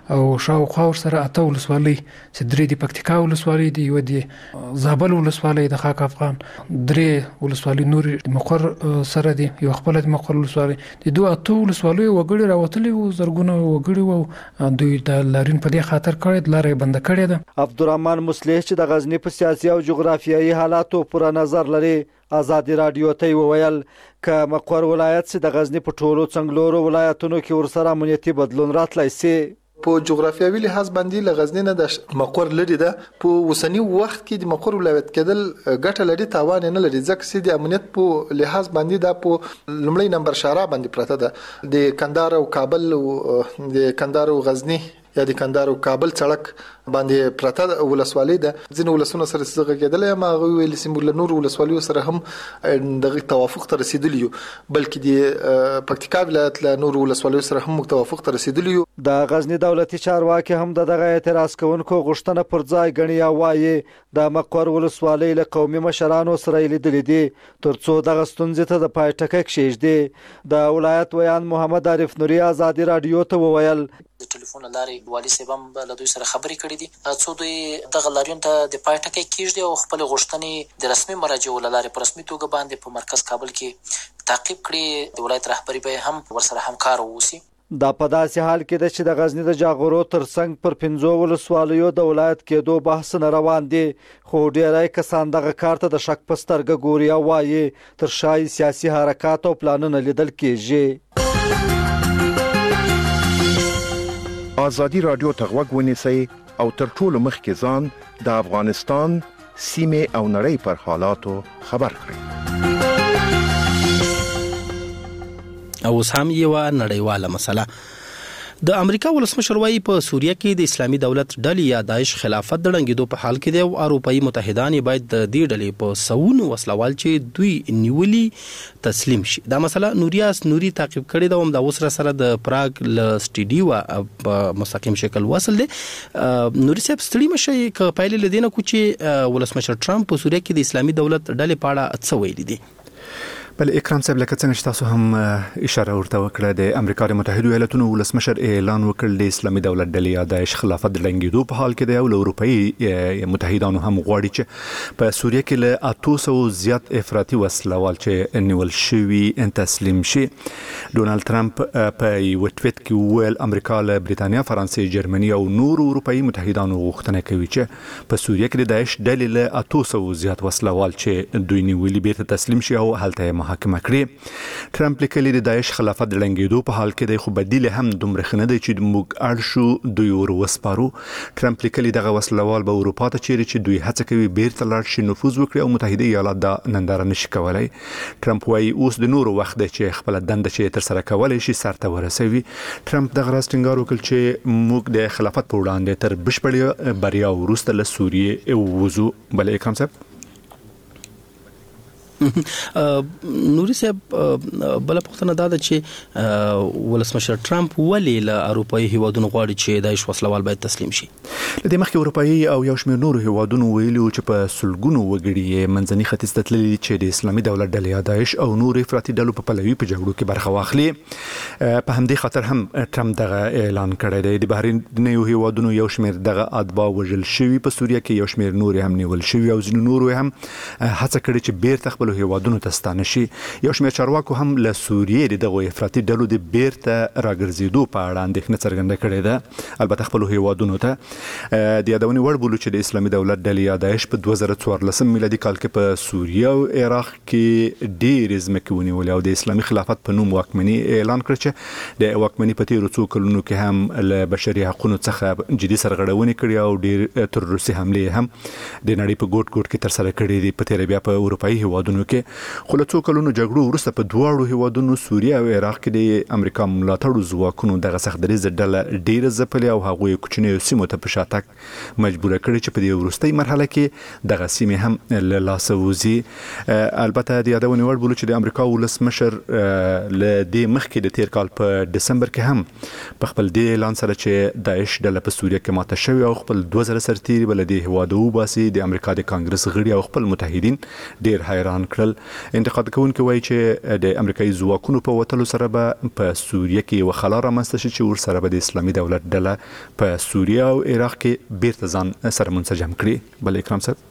او شاوخوا سره اته ولسوالۍ چې درې د پکتیکا ولسوالۍ دی یو د زابل ولسوالۍ د خاک افغان درې ولسوالۍ نور د مقر سره دی یو خپل د مقر ولسوالۍ د دوه اته ولسوالۍ وګړي راوتلي وو زرګونه وګړي وو دوی د لارین په دې خاطر کړی د لارې بند کړی ده. عبدالرحمن مصلح چې د غزنی په سیاسي او جغرافیایي حالاتو پوره نظر لري آزادي رادیو ته وویل ک مقر ولایت چې د غزنی په ټولو څنګلورو ولایتونو کې ورسره امنیتي بدلون راتلای سي. په جغرافیاوي لحاظ باندې ل غزنی نه د مقر لري ده په وسنی وخت کې د مقر ولایت کېدل ګټه لري تاوان نه لري ځکه چې د امنیت په لحاظ باندې دا په لومړی نمبر شارع باندې پراته ده د کندهار او کابل او د کندهار او غزنی یا د کندهار او کابل سړک باندې پراته ولسوالۍ ده ځینې ولسونه سره څه کېدل ما ویل سیمول نور ولسوالیو سره هم د توافق ته رسیدلی یو بلکې د پکتیکا ولایت له نور ولسوالیو سره هم توافق ته رسیدلی یو. د غزنی دولتي چارواکي هم دغه اعتراض کوونکو غوښتنه پر ځای غني یا وایي د مقر ولسوالۍ له قومي مشرانو سره لیدل دي ترڅو دغه ستونزې ته د پای ټکی کېږدي. د ولایت ویان محمد عارف نوري آزادي رادیو ته وویل د ټلیفون لارې والی سیبم له دوی سره خبرې کړې دي څو دوی دغه لاریون ته د پای ټکی کېږدي او خپل غوښتنې د رسمي مراجعو له لارې په رسمي توګه باندې په مرکز کابل کې تعقیب کړي. د ولایت رهبري به هم ورسره همکار واوسي. دا په داسې حال کې ده چې د غزنی د جاغورو ترڅنګ پر پنځو ولسوالیو د ولایت کېدو بحث نه روان دي خو ډیری کسان دغه کار ته د شک په سترګه ګوري او وایي تر شای سیاسي حرکات او پلانونه لیدل کېږي. آزادي رادیو ته غوږ ونیسئ او تر ټولو مخکې ځان د افغانستان سیمې او نړۍ پر حالاتو خبر کړئ. او هم یو نړیواله مسله د امریکا ولسمشر وايي په سوریه کې د اسلامي دولت ډلې یا داعش خلافت د ړنګېدو په حال کې دی او اروپایي متحدان باید د دې ډلې په سونو وسلوال چې دوی نیولي تسلیم شي. دا مسله نوریاس نوري تعقیب کړي دا هم د اوسره سره د پراګ ل سټډیو په مستقیم شکل وصل دي. نوري صاحب ستړي مشي ک پایله لدینه کو چې ولسمشر ټرمپ په سوریه کې د اسلامي دولت ډلې پاړه څه ویلي دي. بل اکرام صاحب لکه څنګه چې تاسو هم اشاره ورته وکړه د امریکا د متحده ایالاتونو ولسمشر اعلان وکړ د اسلامي دولت ډلې یا داعش خلافت ړنګېدو په حال کې دی او اروپایي متحدانو هم غواړي چې په سوریه کې له اته سوه زیات افراطي وسلوال چې نیول شوي تسلیم شي. ډونالد ترامپ په یو ټویټ کې وویل امریکا له برېټانیا، فرانسې، جرمني او نور اروپایي متحدانو غوښتنه کوي چې په سوریه کې د داعش ډلې له اته سوه زیات وسلوال چې دوی نیولي بیرته تسلیم شي او هلته محاکمه کړي. ټرمپ لیکلي د داعش خلافت ړنګېدو په حال کې دی خو بدیل هم دومره ښه نه دی چې موږ اړ شو دوی ور وسپارو. ټرمپ لیکلي دغه وسلوال به اروپا ته چیرې چې دوی هڅه کوي بیرته لاړ شي نفوذ وکړي او متحده ایالات دا ننداره نشي کولی. ټرمپ وایي اوس د نورو وخت دی چې خپله دنده چې ترسره کولی شي سرته ورسوي. ټرمپ دغه راز ټینګار وکړ چې موږ د خلافت په وړاندې تر بشپړې بریا وروسته له سوریې ووځو. بله اکرام صاحب نوري صاحب بل پختنه دا ده چې ولسمشر ټرمپ ولې له اروپایي هیوادونو غواړي چې داعش وسلوال باید تسلیم شي. لدې مخکې اروپایي او یو شمېر نورو هیوادونو ویلي چې په سلګونو وګړي منځني ختیځ ته تللي چې د اسلامي دولت ډلې یا داعش او نور افراطي ډلو په پلوي په جګړو کې برخه واخلي. په همدې خاطر هم ټرمپ دغه اعلان کړی دی. د بهرنیو هیوادونو یو شمېر دغه اتباع وژل شوي په سوریه کې، یو شمېر نور هم نیول شوي او ځینې نور هم هڅه کړې چې بیرته خپل هیوادونو ته ستانه شي. یو شمېر چارواکو هم له سوریې د دغو افراطي ډلو د بیرته راګرځېدو په اړه اندېښنه څرګنده کړې ده، البته خپلو هیوادونو ته. د یادونې وړ بولو چې د اسلامي دولت ډلې یا داعش په دوه زره څوارلسم میلادي کال کې په سوریه او عراق کې ډېرې ځمکې ونیولې او د اسلامي خلافت په نوم واکمني اعلان کړ چې د واکمني په تېرو څو کلونو کې هم له بشري حقونو څخه جدي سرغړونې کړې او ډېر تروریستي حملې هم د نړۍ په ګوټ ګوټ کې ترسره کړې دي. په تېره بیا په اروپایي هیوادونو کې خو له څو کلونو جګړو وروسته په دواړو هیوادونو سوریه او عراق کې د امریکا ملاتړو ځواکونو دغه سختدریزه ډله ډېره ځپلې او هغوی کوچنیو سیمو ته په شاتګ مجبوره کړې چې په دې وروستۍ مرحله کې دغه سیمې هم له لاسه وځي. البته د یادونې وړ بولو چې د امریکا ولسمشر له دې مخکې د تېر کال په ډسمبر کې هم په خپل دې اعلان سره چې داعش ډله په سوریه کې ماته شوې او خپل دوه زره سرتیري به له دې هېواده وباسي، د امریکا د کانګرس غړي او خپل متحدین ډېر حیران اعلان کړل. انتقاد کوونکي وایي چې د امریکایي ځواکونو په وتلو سره به په سوریه کې یو خلا رامنځته شي چې ورسره به د اسلامي دولت ډله په سوریه او عراق کې بیرته ځان سره منسجم کړي. بل اکرام صاحب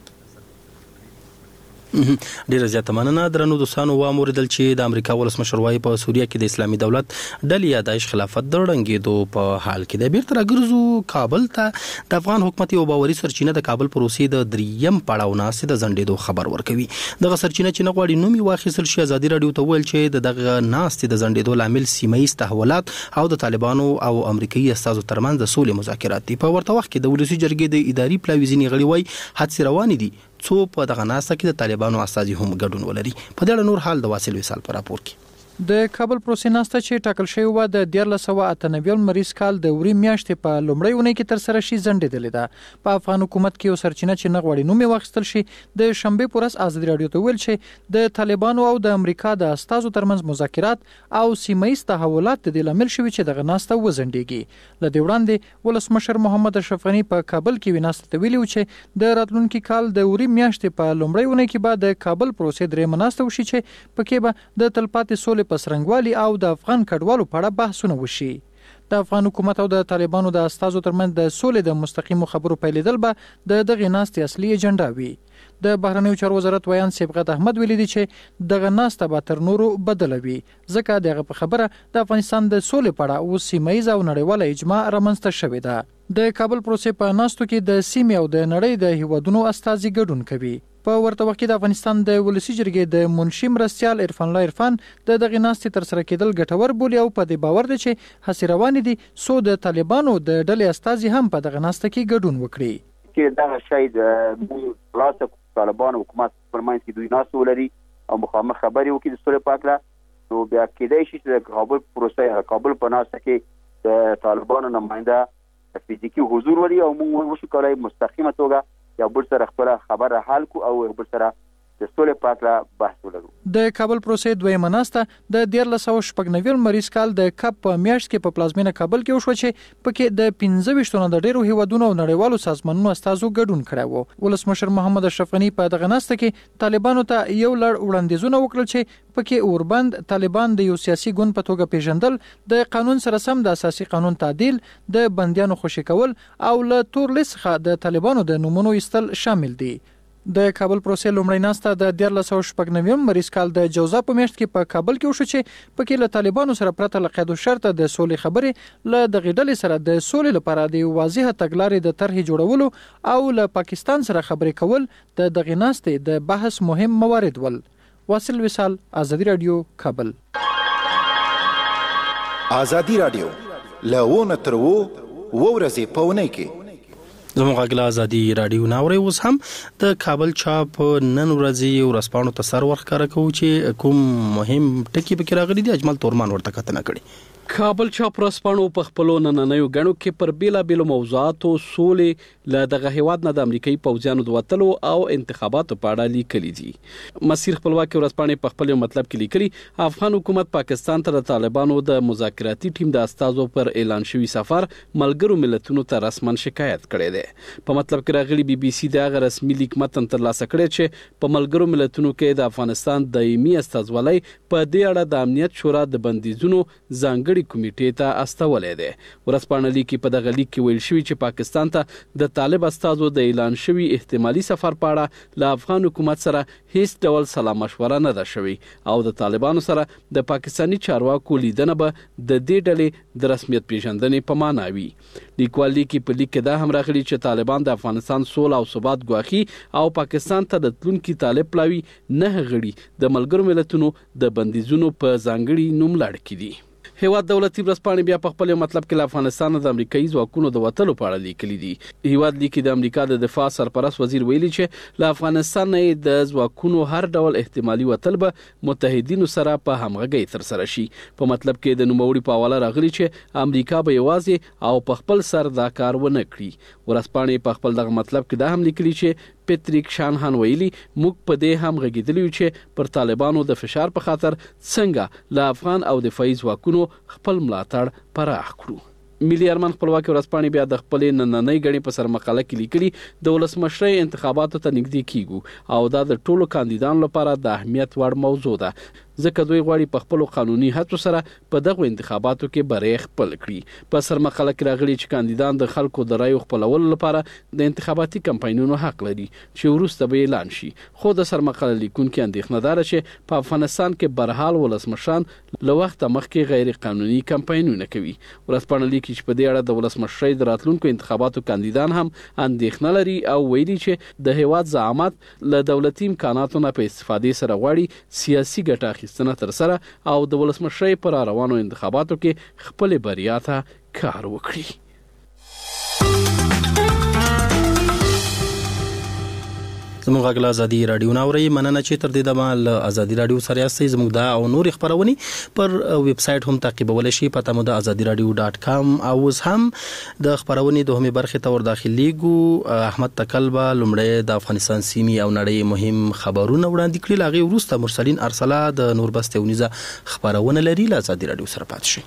ډیره زیاته مننه. درنو دوستانو واموریدل چې د امریکا ولسمشر وايي په سوریه کې د اسلامي دولت ډلې یا داعش خلافت د ړنګېدو په حال کې د بیرته راګرځو کابل ته. د افغان حکومت یو باوري سرچینه د کابل پروسې د دریم پړاو ناستې د ځنډېدو خبر ورکوي. دغه سرچینه چې نه غواړي نوم یې واخیستل شي ازادي راډیو ته ویل چې د دغه ناستې د ځنډېدو لامل سیمه ییز تحولات او د طالبانو او امریکایي استازو ترمنځ د سولې مذاکرات دي. په ورته وخت کې د ولسي جرګې د اداري پلاوي ځینې غړي وایي حادثې روانې دي څو په دغه ناسته کې د طالبانو استازي هم ګډون ولري. په دې اړه نور حال د واصل وصال پر راپور کې. د کابل پروسې ناسته چې ټاکل شوی و د دیارلس سوه اته نوي لمریز کال د وری میاشتې په لومړۍ اونۍ کې تر سره شي ځنډېدلې ده. په افغان حکومت کې یو سرچینه چې نه غواړي نوم یې واخیستل شي د شنبې په ورځ ازادي راډیو ته ویل چې د طالبانو او د امریکا د استازو ترمنځ مذاکرات او سیمه ییز تحولات د دې لامل شوي چې دغه ناسته وځنډېږي. له دې وړاندې ولسمشر محمد اشرف غني په کابل کې وی ناسته ته ویلي و چې د راتلونکي کال د وری میاشتې په لومړۍ اونۍ کې به د کابل پروسې درېیمه ناسته وشي چې پکې به د تلپاتې سولې په سرنګوالي او د افغان کډوالو په اړه بحثونه وشي. د افغان حکومت او د طالبانو د استازو ترمنځ د سولې د مستقیمو خبرو پیلېدل به د دغه ناستې اصلي اجنډا وي. د بهرنیو چارو وزارت ویان صبغت احمد ویلي دی چې دغه ناسته به تر نورو بدله وي ځکه دغه په خبره د افغانستان د سولې په اړه اوس سیمه ییزه او نړیواله اجماع رامنځته شوې ده. د کابل پروسې په ناستو کې د سیمې او د نړۍ د هیوادونو استازي ګډون کوي. په ورته وخت کې د افغانستان د ولسی جرګې د منشي مرستیال عرفان الله عرفان د دغه ناستې تر سره کېدل ګټور بولي او په دې باور دی چې هڅې روانې دي څو د طالبانو د ډلې استازي هم په دغه ناسته کې ګډون وکړي. چې دغه شی د خلاصه طالبانو حکومت پر منځ کې دوی ناسته ولري او مخامخ خبرې وکړي د سولې په اړه، نو بیا کېدای شي چې د کابل پروسې کابل په ناسته کې د طالبانو نماینده فزیکي حضور ولري او موږ وشو کولای مستقیمه توګه یا بل سره خپل خبره حل کو او بل سره د سولې په اړه بحث ولرو. د کابل پروسې دویمه ناسته د دیارلس سوه شپږ نوي لمریز کال د کپ په میاشت کې په پلازمینه کابل کې وشوه چې پکې د پنځه ویشت نه د ډیرو هیوادونو او نړیوالو سازمانونو استازو ګډون کړی و. ولسمشر محمد اشرف غني په دغه ناسته کې طالبانو ته یو لړ وړاندیزونه وکړل چې پکې اوربند طالبان د یو سیاسي ګوند په توګه پیژندل، د قانون سره سم د اساسي قانون تعدیل، د بندیانو خوشي کول او له تور لیست څخه د طالبانو د نومونو ایستل شامل دي. د کابل پروسې لومړی ناسته د دیارلس سوه شپږ نوي مریض کال د جوزا په میاشت کې په کابل کې وشو چې پکې له طالبانو سره پرته له قید او شرط د سولې خبرې له دغې ډلې سره د سولې لپاره د واضحه تګلارې د طرحې جوړولو او له پاکستان سره خبرې کول د دغې ناستې د بحث مهم موارد ول. واصل وصال، ازادي رادیو، کابل. ازادي رادیو لونه تر وو ورځې په ونې کې زموږ غږ ازادي رادیو ناوړي. اوس هم د کابل چاپ نن ورځې ورسپانو ته سر ورخاره کوو چې کوم مهم ټکی پکې راغلي دي. اجمل تورمان ورته کتنه کړي. کابل چاپ ورسپانو په خپلو نننیو غړو کې پر بیلا بیلو موضوعاتو سولې له دغه هیواد نه د امریکایي پوځیانو د وتلو او انتخاباتو په اړه لیکلي دي. مسیر خپلواکي ورسپانې په خپل مطلب کې لیکلي افغان حکومت پاکستان ته د طالبانو د مذاکراتي ټیم د استازو پر اعلان شوی سفر ملګرو ملتونو ته رسمن شکایت کړی دی. په مطلب کې راغلي بي بي سي د رسمي لیک متن ترلاسه کړی چې په ملګرو ملتونو کې د افغانستان دایمي استازولۍ په دې اړه د امنیت شورا د بندیزونو ځانګړي کمیټې ته استولې ده. ورسپانه لیکي په دغه لیک کې ویل شوی چې پاکستان ته د طالب استازو د اعلان شوی احتمالي سفر په اړه له افغان حکومت سره هیڅ ډول سلا مشوره نه ده شوی او د طالبانو سره د پاکستانی چارواکو لیدنه به د دې ډلې د رسمیت پیژندنې په معنا وي. لیکوال لیکي په لیک کې دا هم راغلي چې طالبان د افغانستان سوله او ثبات ګواښي او پاکستان ته د تلونکي طالب پلاوي نه غړي د ملګرو ملتونو د بندیزونو په ځانګړي نوم لاړ کړي. هیواد دولتي ورځپاڼې بیا په خپل مطلب کې له افغانستان د امریکایي ځواکونو د وتلو په اړه لیکلي دي. هیواد لیکي د امریکا د دفاع سرپرست وزیر ویلي چې له افغانستان نه د ځواکونو هر ډول احتمالي وتل به متحدینو سره په همغږۍ تر سره شي. په مطلب کې د نوموړي په حواله راغلي چې امریکا به یوازې او په خپل سر دا کار ونه کړي. ورځپاڼې په خپل دغه مطلب کې دا هم لیکلي چې پیټریک شانهان ویلي موږ په دې هم غږیدلی چې پر طالبانو د فشار په خاطر څنګه له افغان او دفاعي ځواکونو خپل ملاتړ پراخ کړو. ملي ارمان خپلواکي ورځپاڼې بیا د خپلې نننۍ غړي په سر مقاله کې لیکلي د ولسمشرۍ انتخاباتو ته نږدې کیږو او دا د ټولو کاندیدانو لپاره د اهمیت وړ موضوع ده ځکه دوی غواړي په خپل قانوني هڅو سره په دغه انتخاباتو کې بری خپل کړي په سر مقاله کې راغلي چې کاندیدان د خلکو د رایو خپلولو لپاره د انتخاباتي کمپاینونو حق لري چې وروسته به اعلان شي خو د سر مقاله لیکونکو اندېښنه دار چې په افغانستان کې برحال ولسمشران له وخت مخکې غیر قانوني کمپاینونه کوي ورځپاڼه لیکي چې په دې اړه د ولسمشرۍ د راتلونکو انتخاباتو کاندیدان هم اندېښنه لري او ویلي چې د هیواد زعامت له دولتي امکاناتو نه په استفادې سره غواړي سیاسي ګټه اخیستنه تر سره او د ولسمشرۍ پر روانو انتخاباتو کې خپل بریا ته کار وکړي زموږ غږ ازادي رادیو ناوري مننه چې تر دې دمه له ازادي رادیو سره یاستئ زموږ دا او نور خبرونه پر ویب سټ هم تعقیبول شي پته مو د ازادي رادیو ډاټ کام او هم د خبرونه دوهمه برخه ته ور داخليګو احمد تکلبا لمړی د افغانستان سیمي او نړۍ مهم خبرونه وړاندې کړي لاغي ورسته مرسلین ارسلا د نوربست ونیزه خبرونه لري له ازادي رادیو سره پات شي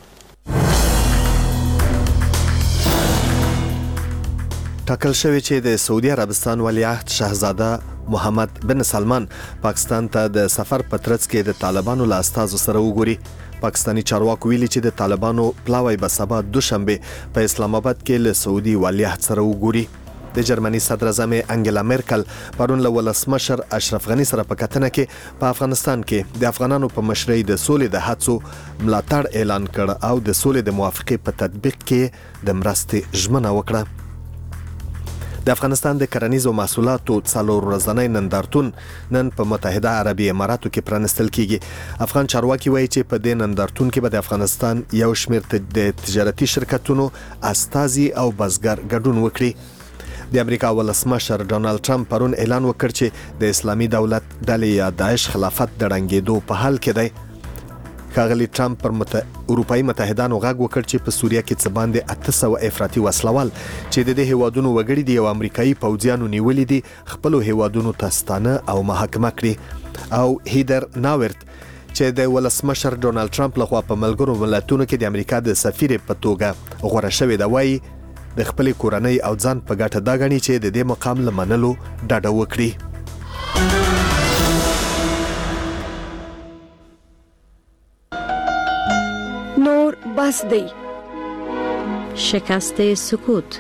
ټاکل شوی چې د سعودي عربستان ولیعهد شاهزاده محمد بن سلمان پاکستان ته د سفر په ترڅ کې د طالبانو له استازو سره وګوري پاکستانی چارواکو ویلي چې د طالبانو پلاوی به سبا دوشنبه په اسلام آباد کې له سعودي ولیعهد سره وګوري د جرمني صدر اعظم انګلا میرکل پرون له ولسمشر اشرف غنی سره په کتنه کې په افغانستان کې د افغانانو په مشرۍ د سولې د هڅو ملاتړ اعلان کړ او د سولې د موافقې په تطبیق کې د مرستې ژمنه وکړه د افغانستان د کرنیزو محصولاتو څلور ورځنی نندارتون نن په متحده عربي اماراتو کې پرانستل کیږي افغان چارواکي وایي چې په دې نندارتون کې به د افغانستان یو شمېر د تجارتي شرکتونو استازي او بزګر ګډون وکړي د امریکا ولسمشر ډونالد ټرمپ پرون اعلان وکړ چې د اسلامي دولت ډلې یا داعش خلافت د ړنګېدو په حال کې دی ښاغلي ټرمپ پر مت... اروپאי متحدانو غږ وکړ چې په سوریه کې څه باندې اته سوه افراطي وسلوال چې د دې هیوادونو وګړي دي او امریکایي پوځیانو نیولې دي خپل هیوادونو ته ستانه او محاکمه کړي او هیدر ناورت چې د ولسمشر ډونالد ټرمپ لخوا په ملګرو ملتونو کې د امریکا د سفیر په توګه غوړه شوې ده وایي د خپل کورنۍ او ځان په ګټه دا غني چې د دې مقام لمنلو ډاډه وکړي نور بس دی شکست سکوت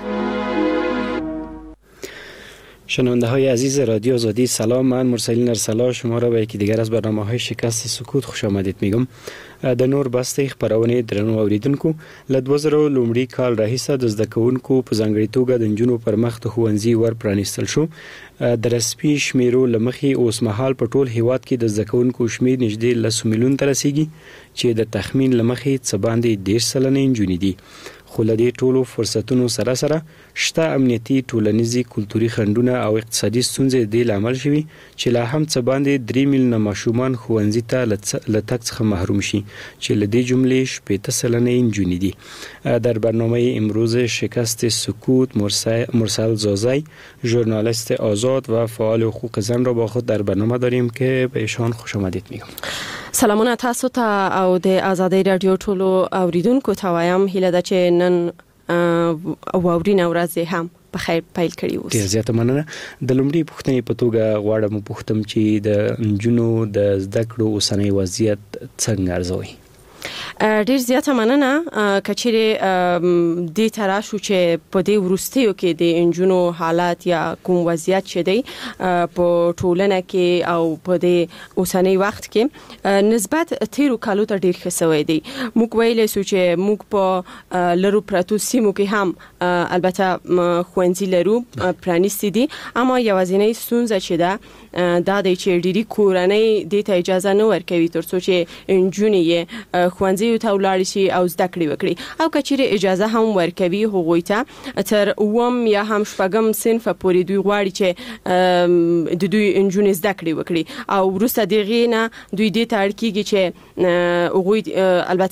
شنونده های عزیز رادیو آزادی سلام من مرسلین ارسلا شما را به یکی دیگر از برنامه های شکست سکوت خوش آمدید میگم د نور بسته خبرونه درنو اوریدونکو ل دوه زره لومړي کال راهیسه د زده کوونکو په ځانګړي توګه د نجونو پر مخ ته ښوونځي ور پرانیستل شو د رسمي شمیرو لمخي اوس مهال په ټول هیواد کې د زده کوونکو شمیر نږدې لس میلیون ته رسیدي چې د تخمین لمخي څه باندې ډیر سلنه نجونې دي خو له دې ټولو فرصتونو سره سره شته امنیتي ټولنیزي کلتوري خنډونه او اقتصادي ستونزې د لامل شوي چې لا هم څه باندې درې میلیونه ماشومان ښوونځي ته له تګ څخه محروم شي چې له دې جملې شپږ سلنه نجونې دي در برنامه امروز شکست سکوت مرسل زازی ژورنالیست آزاد و فعال حقوق زن را با خود در برنامه داریم که به ایشان خوش آمدید میگم سلامونه تاسو ته او د آزادی رادیو ټولو اوریدونکو ته وایم هیله ده چې نن واورین ورځ هم په خیر پیل کړی اوس. ډیر زیاته مننه. د لومړي پوښتنې په توګه غواړم پوښتم چې د نجونو د زده کړو اوسنی وضعیت څنګه ارزوي؟ ډیر زیاته مننه. کچېره د تراشو چې په دې ورستیو کې د انجونو حالات یا کوم وضعیت چې دی په ټولنه کې او په دې اوسنی وخت کې نسبت تیرو کالو ته ډیر خسوي دی. موږ ویلې سو چې موږ په لرو پراتو سیمو کې هم البته خوندې لرو پرانیستي دي اما یوازینی ستونزه چې ده دا د چې ډيري کورنۍ د ته اجازه نه ورکوي ترڅو چې انجونې خوندې ته ولاړ شي او زده کړې وکړي او کچېره اجازه هم ورکوي هغوی ته تر اوم یا هم شپږم صنف پورې دوی غواړي چې د دوی انجونې زده کړې وکړي او وروسته دغه نه دوی د تاړکیږي چې هغوی البته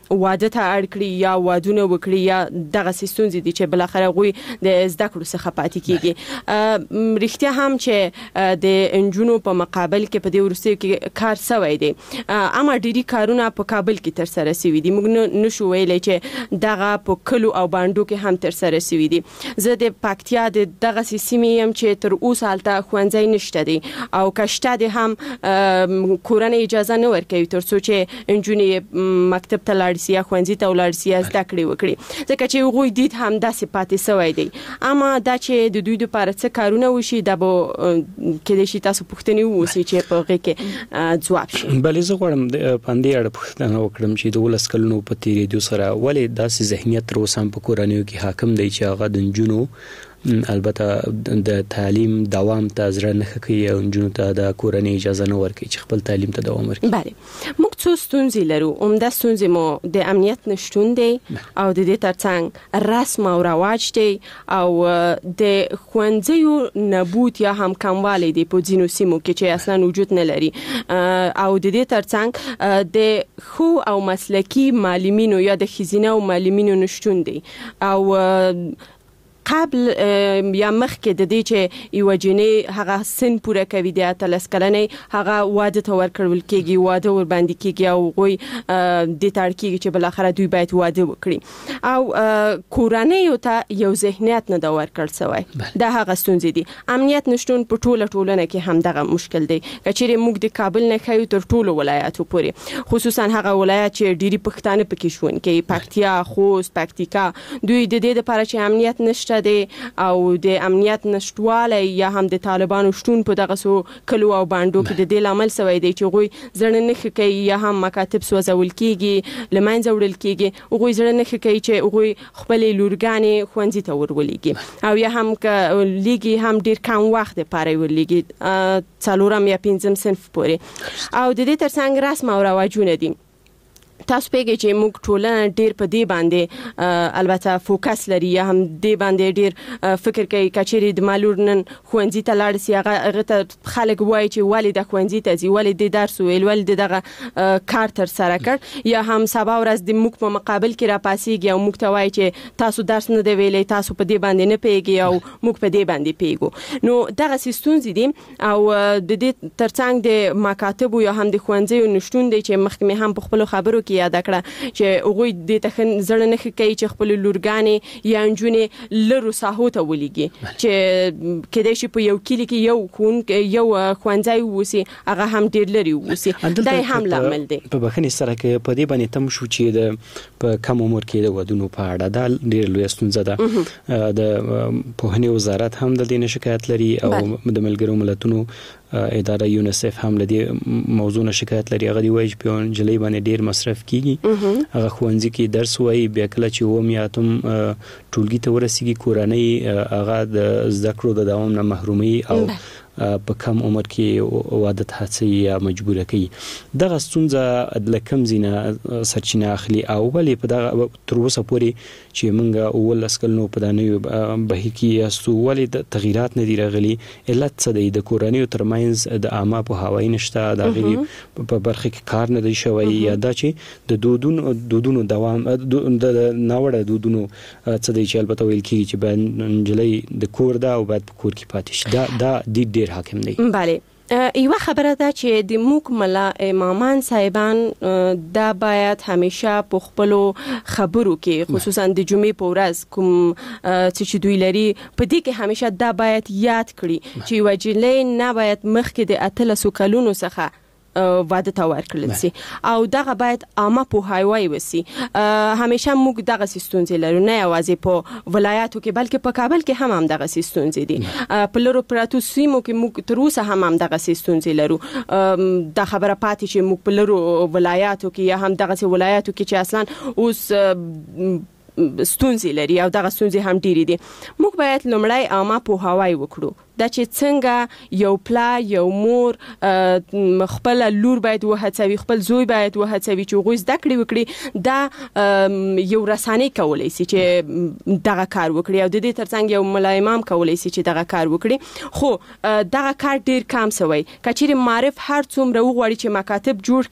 واده ته اړ کړي یا وادونه وکړي یا دغه ستونزې دي چې بل اخر غوي د زده کړو څخه پاتې کیږي. رښتیا هم چې د انجونو په مقابل کې په دې ورسته کې کار سوی دی، اما ډيري کارونه په کابل کې تر سره شوي دي. موږ نشو ویلای چې دغه په کلو او باندو کې هم تر سره شوي دي. زه د پکتیا د دغه سیمې هم چې تر اوسه هلته ښوونځی نشته دی او کشته دي هم کورنۍ اجازه نه ورکوي تر څو چې انجونې مکتب ته لاړ سي یا ښوونځي ته ولاړ سي یا زده کړې وکړي، ځکه چې هغوی دید هم داسې پاتې سوی دی. اما دا چې د دوی لپاره څه کارونه وشي دا به کېدای شي تاسو پوښتنې ووسي چې په هغې کې ځواب شي. بلې زه غواړم په همدې اړه پوښتنه وکړم چې د ولس کلونو په تېرېدو سره ولې داسې ذهنیت تر اوسه هم په کورنیو کې حاکم دی چې هغه د نجونو البته د تعلیم دوام ته زړه نه کوي او نجونو ته د کورنۍ اجازه نه ورکوي چې خپل تعلیم ته دوام ورکړي؟ بله، موږ څو ستونزې لرو. عمده ستونزې مو د امنیت نشتون دی او د دې ترڅنګ رسم او رواج دی او د ښوونځیو نبود یا هم کموالی دی په ځینو سیمو کې چې اصلا وجود نه لري او د دې ترڅنګ د خو او مسلکي معلمینو یا د ښځینه او معلمینو نشتون دی او قبل یا مخکې د دې چې یو جنې هغه سن پوره کوي د اتلس کلنې هغه واده ته ورکړل کېږي، واده ور باندې کېږي او غوي د تاړ کېږي چې بل اخر دوی باید واده وکړي او کورنۍ ته یو ذهنیت نه دا ورکړل سوی. دا هغه ستونزې دي. امنیت نشټون په ټوله ټولنه کې هم دغه مشکل دی. کچېرې موږ د کابل نه خایو تر ټولو ولایاتو پورې، خصوصا هغه ولایت چې ډېری پښتانه پکې شون کې پکتیا، خوست، پکتیکا، دوی د دې لپاره چې امنیت نشته دی او د امنیت نشټواله یا هم د طالبانو شتون په دغه سو کلو او باندو کې د دې لامل سوی دی چې غوي زړه نه کوي یا هم مکاتب سوځول کیږي، لمنځه وړل کیږي، غوي زړه نه کوي چې غوي خپل لورګانې خوندې ته ورولېږي او یا هم ک لیګي هم ډیر کم وخت لپاره ورلېږي څلورم یا پنځم صنف پورې او د دې ترڅنګ رسم او رواجونه دي. تاسو پیګه چې موږ ټولنه ډیر په دې باندې البته فوکس لري یا هم دې باندې ډیر فکر کوي کچېری د مالور نن خوندې ته لاړ سي هغه ته خلک وایي چې ولې د خوندې ته ځي، ولې د درس ویل، ولې دغه کار تر سره کړ یا هم سبا ورځ د موږ په مقابل کې را پاسيږي او موږ ته وایي چې تاسو درس نه دی ویلې، تاسو په دې باندې نه پیګي او موږ په دې باندې پیګو. نو دغه ستونزې دي او د دې ترڅنګ د مکاتب یا هم د خوندې نشټون دی چې مخکې هم په خپل خبرو کې یاد کړه چې هغوی د تخن زړه نه کوي چې خپل لورګانې یا انجونې لرو ساحو ته ولېږي چې کېدای شي په یو کلی کې یو خون یو خوانځای ووسی هغه هم ډیر لري ووسی. دا هم لامل دی. په بخښنې سره کې په دې باندې تم شو چې د په کم عمر کې د ودونو په اړه دا ډیر لوی ستونزه ده. د پوهنې وزارت هم د دې شکایت لري او د ملګرو ملتونو اداره یونیسف هم لدی موضوع نه شکایت لري. هغه دی وایي چې په جلې باندې ډیر مصرف کیږي، هغه خوندې کې درس وایي بیا کله چې و میاتم ټولګي ته ورسیږي کورنۍ هغه د زده کړو د دوام نه محرومي او په کم عمر کې واده ته هڅي یا مجبور کوي. دغه ستونزه د لکم زینه سرچینه اخلي او ولې په دغه تر اوسه پورې چې موږ اول اسکلنو په دانه بهیر کې یاستو ولې د تغیرات نه دی راغلي، علت څه دی؟ د کورنیو ترمنځ د عامه په هوای نشته، د غیر په برخه کې کار نه دی شوی یا دا چې د دودونو دودونو دوام د ناوړه دودونو څه دی چې البته ویل کیږي چې باید نجلۍ د کور دا او باید په کور کې پاتې شي. دا دا د ډیر حاکم دی. بله، یو خبره ده چې د موک ملا امامان صاحبان دا باید همیشه په خپلو خبرو کې خصوصا د جمعې په ورځ کوم چې دوی لري په دې کې همیشه دا باید یاد کړي چې یو جلې نه باید مخکې د اتلسو کلونو څخه واده ته ورکړل سي او دغه باید عامه په هایوي وسی. همیشه موږ دغه ستونزې لرو، نه یوازې په ولایاتو کې بلکې په کابل کې هم هم دغه ستونزې دي. په لورو پراتو سیمو کې موږ تر اوسه هم هم دغه ستونزې لرو. دا خبره پاتې چې موږ په لورو ولایاتو کې یا هم دغه ولایاتو کې چې اصلا اوس ستونزې لري او دغه ستونزې هم ډېرې دي. موږ باید لومړی عامه پوهاوی وکړو دا چې څنګه یو پلا یو مور خپل لور باید وهڅوي خپل زوی باید وهڅوي چې غوښ زده کړې وکړي دا یو رسانه کولای شي چې دغه کار وکړي او د دې ترڅنګ یو ملا امام کولای شي چې دغه کار وکړي خو دغه کار ډیر کم شوی کچېره معرف هر څومره وغواړي چې مکاتب جوړ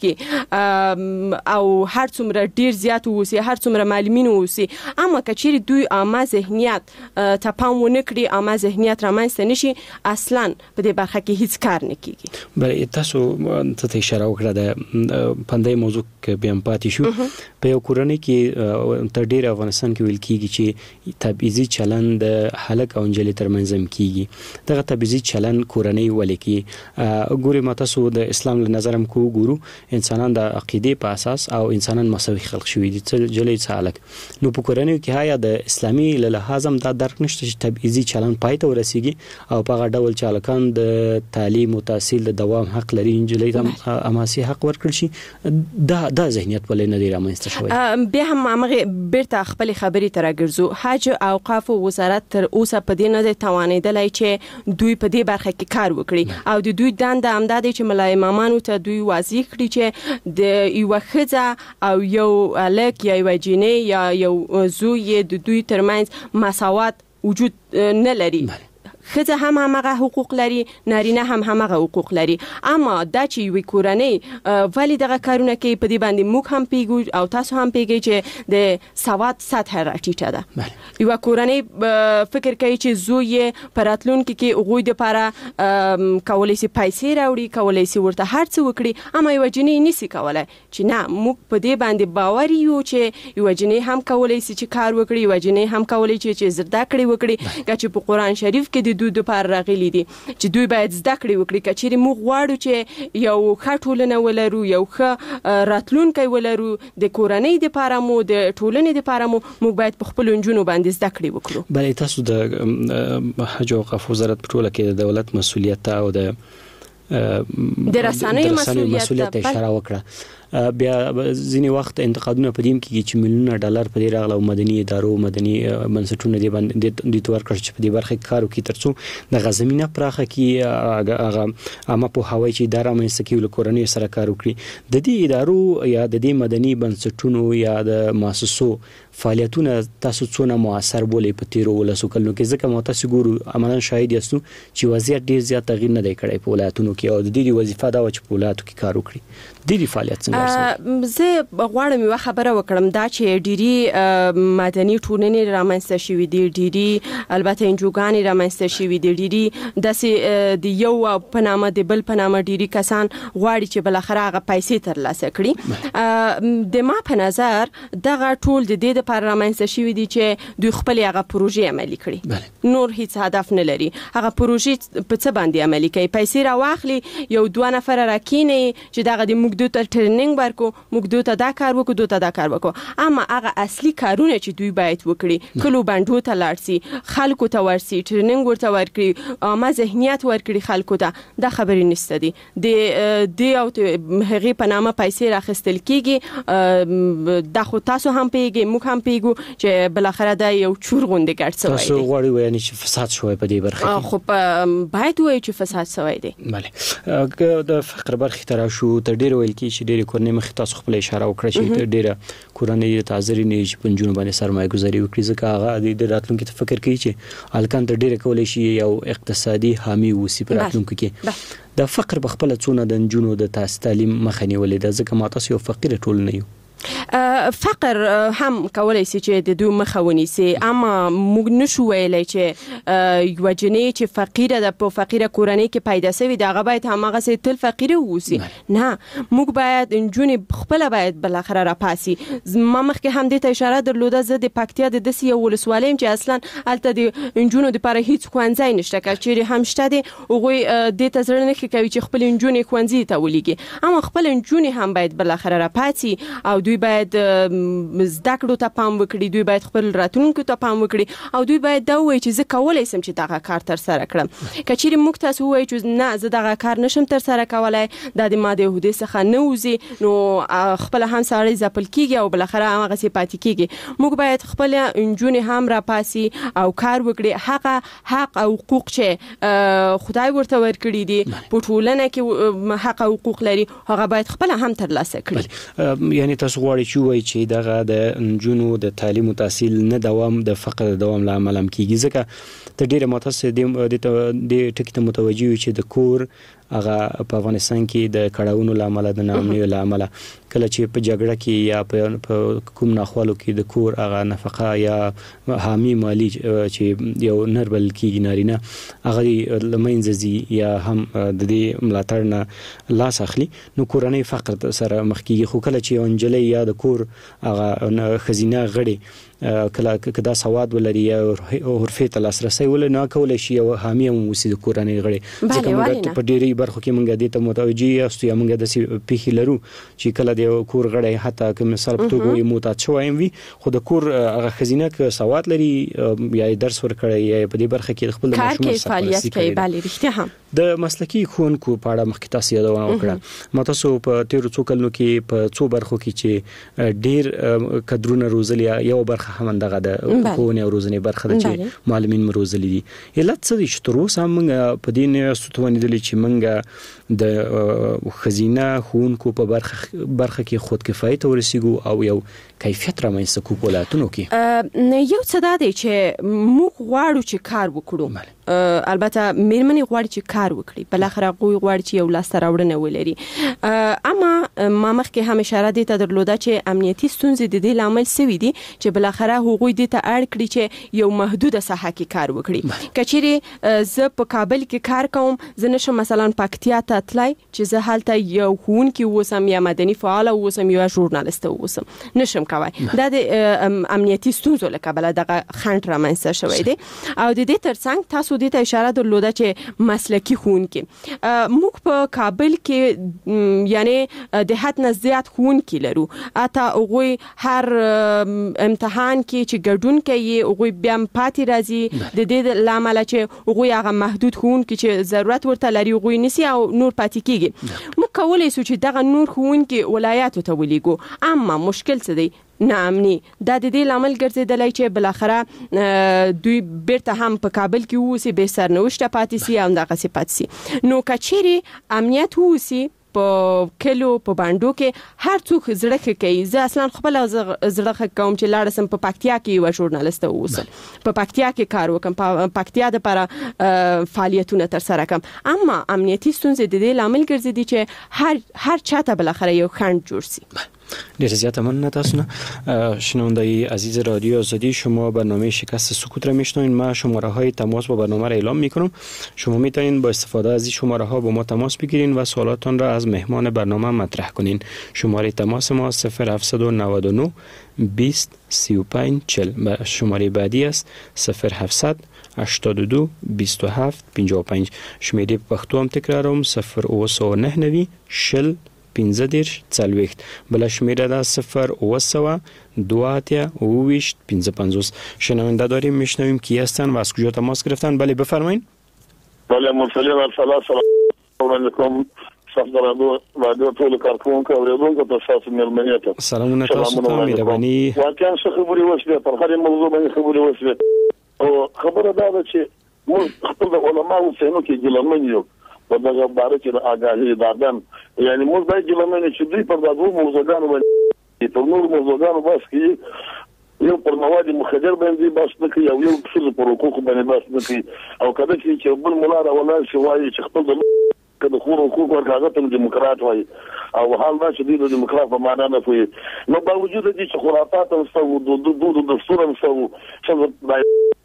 کړي او هر څومره ډیر زیات ووسی هر څومره معلمین ووسی اما کچېره دوی عامه ذهنیت ته پام ونه کړي عامه ذهنیت رامنځته نشي اصلا په دې برخه کې هیڅ کار نه کیږي. بلې تاسو ته اشاره وکړه د پندای موضوع کې بیا پاتې شو په یو کورنۍ کې تر ډیر افغانستان کې ویل کیږي چې تبعیضي چلند د هلک او نجلۍ ترمنځ کیږي دغه تبعیضي چلند کورنۍ ولې کی ګوري متاسو د اسلام له نظرم کو ګورو انسانان د عقیده په اساس او انسانان مساوي خلق شوي دي چې جلې سالک نو په کورنۍ کې هيا د اسلامي له لحاظم دا درک نشته چې تبعیضي چلند پای ته ورسیږي او په غډول چالکان د تعلیم او تحصیل د دوام حق لري نجلې هم اماسي حق ورکړي شي دا د ذهنیت ولې نه دی رامنځته شوی به هم هغه بیرته خپل خبري تر ګرځو حج اوقاف وزارت تر اوسه په دې نه توانیدلای چې دوی په دې برخه کې کار وکړي او د دوی دنده همدادي چې ملا امامانو ته دوی واضح کړي چې د یو خزه او یو الک یا یو جنې یا یو زوی د دوی ترمنځ مساوات وجود نه لري خزه هم همغه حقوق لري نارینه هم همغه حقوق لري اما دا چې وی کورنۍ ولی دغه کارونه کوي په دې باندې موږ هم پیګو او تاسو هم پیګی چې د سواد سطح راټیټه ده یو کورنۍ فکر کوي چې زوی پراتلونکو کې غوی د لپاره کولای شي پیسې راوړي کولای شي ورته هر څه وکړي اما یو جنې نسی کولای چې نه موږ په دې باندې باور یو چې یو جنې هم کولای شي چې کار وکړي یو جنې هم کولای شي چې زده کړې وکړي چې په قران شریف کې دوی د پاره راغلي دي چې دوی باید زده کړې وکړي کچېرې موږ غواړو چې یو ښه ټولنه ولرو یو ښه راتلونکی ولرو د کورنۍ د پاره مو د ټولنې د پاره مو موږ باید په خپل نجونو باندې زده کړې وکړو. بلې تاسو د حج او اوقاف وزارت په ټوله کې د دولت مسؤلیت او د د رسنیو مسؤلیت اشاره وکړه بیا ځینی وخت انتقادونه پدیم کې چې میلیونه ډالر په دې راغله مدني ادارو مدني بنسټونه دی باندې د تور کړ چې په دې برخه کارو کې ترڅو د غزمینه پراخه کې هغه اما په هوای چې اداره مې سکیول کورنۍ سره کار وکړي د دې ادارو یا د دې مدني بنسټونو یا د مؤسسو فعالیتونه تاسو څونه موثر بولې په تیرو ولسو کلونو کې ځکه مو تاسو ګورو عملاً شاهد یاستو چې وضعیت ډیر زیات تغییر نه دی کړی په ولایتونو کې او د دې وظیفه دا و چې په ولایتو کې کار وکړي د دې فعالیت څنګه زه غواړم یو خبره وکړم دا چې ډيري مدني ټولنې رامنځته شوې دي ډيري البته انجوګانې رامنځته شوې دي ډيري د د یو په نامه د بل په نامه ډيري کسان غواړي چې بل اخر هغه پیسې ترلاسه کړي د ما په نظر دغه ټول د دې لپاره رامنځته شوې دي چې دوی خپل هغه پروژې عملي کړي نور هیڅ هدف نه لري هغه پروژې په څه باندې عملي کوي پیسې راواخلي یو دوه نفر راکینې چې دغه د موږ دوی ته ټریننګ ورکو موږ دوی ته دا کار وکړو دوی ته دا کار وکړو اما هغه اصلي کارونه چې دوی باید وکړي کلو بندو ته لاړ شي خلکو ته ورسي ټریننګ ورته ورکړي اما ذهنیت ورکړي خلکو ته دا خبرې نشته دي د د او هغه په نامه پیسې راخستل کیږي د خو تاسو هم پیګي موږ هم پیګو چې بل اخره دا یو چور غونډه ګرځي تاسو غواړئ یعنی چې فساد شوی په دې برخه کې خو باید وایي چې فساد شوی دی بله د فقر برخه تر شو تر ډیر ویل کی چې ډیر کورنۍ مخ تاسو خپل اشاره وکړه چې ډیره کورنۍ تعذری نه چې پنځونه باندې سرمایه گذاري وکړي ځکه هغه د راتلونکو ته فکر کوي چې الکان تر ډیره کولای شي یو اقتصادي حامي وسی پر راتلونکو کې د فقر په خپل څونه د جنونو د تاسو تعلیم مخنی ولې د ځکه ما تاسو یو فقیر ټول نه یو فقر هم کولای شي چې د دوی مخه ونیسي اما موږ نشو ویلای چې یو جنې چې فقیره د په فقیره کورنۍ کې پیدا شوی دغه باید همغه سي تل فقیره ووسی نه موږ باید انجونې خپل باید بل اخر را پاسي ما مخکې هم د ته اشاره درلوده زه د پکتیا د دسی ولسوالیم چې اصلا الته د انجونو د لپاره هیڅ خوانځای نشته چې هم شته دي او د ته زړه نه کوي چې خپل انجونې خوانځي ته ولېږي اما خپل انجونې هم باید بل اخر را پاسي او دوی دوی باید زده کړو ته پام وکړي، دوی باید خپل راتلونکو ته پام وکړي او دوی باید دا وایي چې زه کولی شم چې دغه کار تر سره کړم. که چیرې موږ تاسو ووایو چې نه زه دغه کار نشم تر سره کولای، دا د ما د عهدې څخه نه وځي، نو خپل هم سړی ځپل کیږي او بالاخره همغسې پاتې کیږي. موږ باید خپل نجونې هم راپاسي او کار وکړي. هغه حق او حقوق چې خدای ورته ورکړي دي په ټولنه کې حق او حقوق لري، هغه باید خپل هم ترلاسه کړي. یعنی تاسو غواړئ چې وایي چې دغه د نجونو د تعلیم او تحصیل نه دوام د فقر د دوام لامل هم کیږي، ځکه ته ډیره متاسفه د ټکی ته متوجي وي چې د کور هغه په افغانستان کې د کړهونو لامل د ناامنۍ لامل کله چې په جګړه کې یا په کوم ناخوالو کې د کور هغه نفقه یا حامي مالی چې یو نربل کېږي نارینه هغه لمنځه ځي یا هم د دې ملاتړ نه لاس اخلي، نو کورنۍ فقر سره مخ کېږي. خو کله چې انجلۍ یا د کور هغه خزینه غړي کله کدا سواد ولري یا حرفه ته لاسرسي ولري، نه کولای شي یو حامي هم وسی د کورنۍ غړي. ځکه موږ په ډېری برخو کې موږ د ته متوجي یاستو یا موږ د پیخي لرو چې کله د کور غړي حتی که مثال په توګه یو موتات شوی وي خو د کور هغه خزینه که سواد لري یا درس ورکړي یا په دې برخه کې خپل ماشومان فعالیت کوي. بله رښتیا هم د مسلکي ښوونکو په اړه مخکې تاسو یادونه وکړه. ما تاسو په تیرو څو کلونو کې په څو برخو کې چې ډېر کدرونه روزلي، یو برخه هم دغه د ښوونې او روزنې برخه ده چې معلمین روزلي دي. علت څه دی چې تر اوسه موږ په دې نه ستونیدلې چې موږ د خزینه ښوونکو په برخه برخه کې خود کفایت ورسیږو او یو کیفیت رامنځته کوو ولایتونو کې؟ یو څه دا دی چې موږ غواړو چې کار وکړو، البته میرمنې غواړي چې کار وکړي، بلاخره هغوی غواړي چې یو لاسته راوړنه ولري. اما ما مخکې هم اشاره دې ته درلوده چې امنیتي ستونزې د دې لامل سوي دي چې بلاخره هغوی دې ته اړ کړي چې یو محدوده ساحه کې کار وکړي. که چیرې زه په کابل کې کار کوم، زه نشم مثلا پکتیا ته تلای چې زه هلته یو ښوونکی اوسم یا مدني فعال اوسم یا ژورنالیست اوسم، نشم کوای. دا د امنیتي ستونزو له کبله دغه خنډ رامنځته شوی دی. او د دې ترڅنګ تاسو دې ته اشاره درلوده چې مسلکي ښوونکي، موږ په کابل کې یعنی د حد نه زیات ښوونکي لرو، اته هغوی هر امتحان کې چې ګډون کوي هغوی بیا پاتې راځي د دې له امله چې هغوی هغه محدود ښوونکي چې ضرورت ورته لري هغوی نیسي او نور پاتې کیږي. موږ کولی شو چې دغه نور ښوونکي ولایاتو ته ولیږو، اما مشکل څه دی؟ ناامني. دا د دې لامل ګرځیدلی چې بالاخره دوی بیرته هم په کابل کې اوسي، بې سرنوشته پاتې سي او همدغسې پاتې سي. نو که چیرې امنیت اوسي په کلو په بانډو کې هر څوک زړه ښه کوي. زه اصلا خپل زړه ښه کوم چې لاړ سم په پکتیا کې یو ژورنالیست اوسم، په پکتیا کې کار وکم، په پکتیا د لپاره فعالیتونه تر سره کوم. اما امنیتي ستونزې د دې لامل ګرځي چې هر هر چاته بالاخره یو خنډ جوړ سي. ډیر زیات مننه تاسو نه. شنوندگی عزیز رادیو آزادی، شما برنامه شکست سکوت را میشنوین. ما شماره های تماس با برنامه را اعلام میکنم. شما میتونین با استفاده از این شماره ها با ما تماس بگیرین و سوالاتون را از مهمان برنامه مطرح کنین. شماره تماس ما صفر هفت نه نه بیست سی و پنج چهل. شماره بعدی است صفر هفت هشتاد و دو بیست و هفت پنجاه و پنج. شماره پښتو هم تکرارم صفر اوه سوه نه نوي شل پنځه دېرش څلوېښت. بله شمېره ده صفر اوه سوه دو اتیا اوویشت پنځه پنځوس. شنونده داریم، میشنویم کی هستن و از کجا تماس گرفتن؟ بله بفرمایید. بله مرسلین ارسلا سلام علیکم. صفدرانو رادیو ټول کارکونکو اوریدونکو ته تاسو مېلمنه ته سلامونه تاسو ته مهرباني. واقعا څه خبرې وشوې پر هرې موضوع باندې خبرې وشوې او خبره دا ده چې موږ خپل علماء سينو کې ګلمن یو په دغه باره کې آګاهي دادن، یعنی موږ باید ګلمن چې دوی پر دغه موضوعګانو باندې په نور موضوعګانو بس کې یو پر مواد مخدر باندې بس نه کوي او یو څه پر حقوق باندې بس نه کوي او کله چې بل مولا را ولا شي وایي چې خپل کله خو حقوق ورکاغه ته دیموکرات وایي او حال دا چې د دیموکرات په معنا نه کوي. نو باوجود دې چې خرافات او څو د دودو د دستور څو څو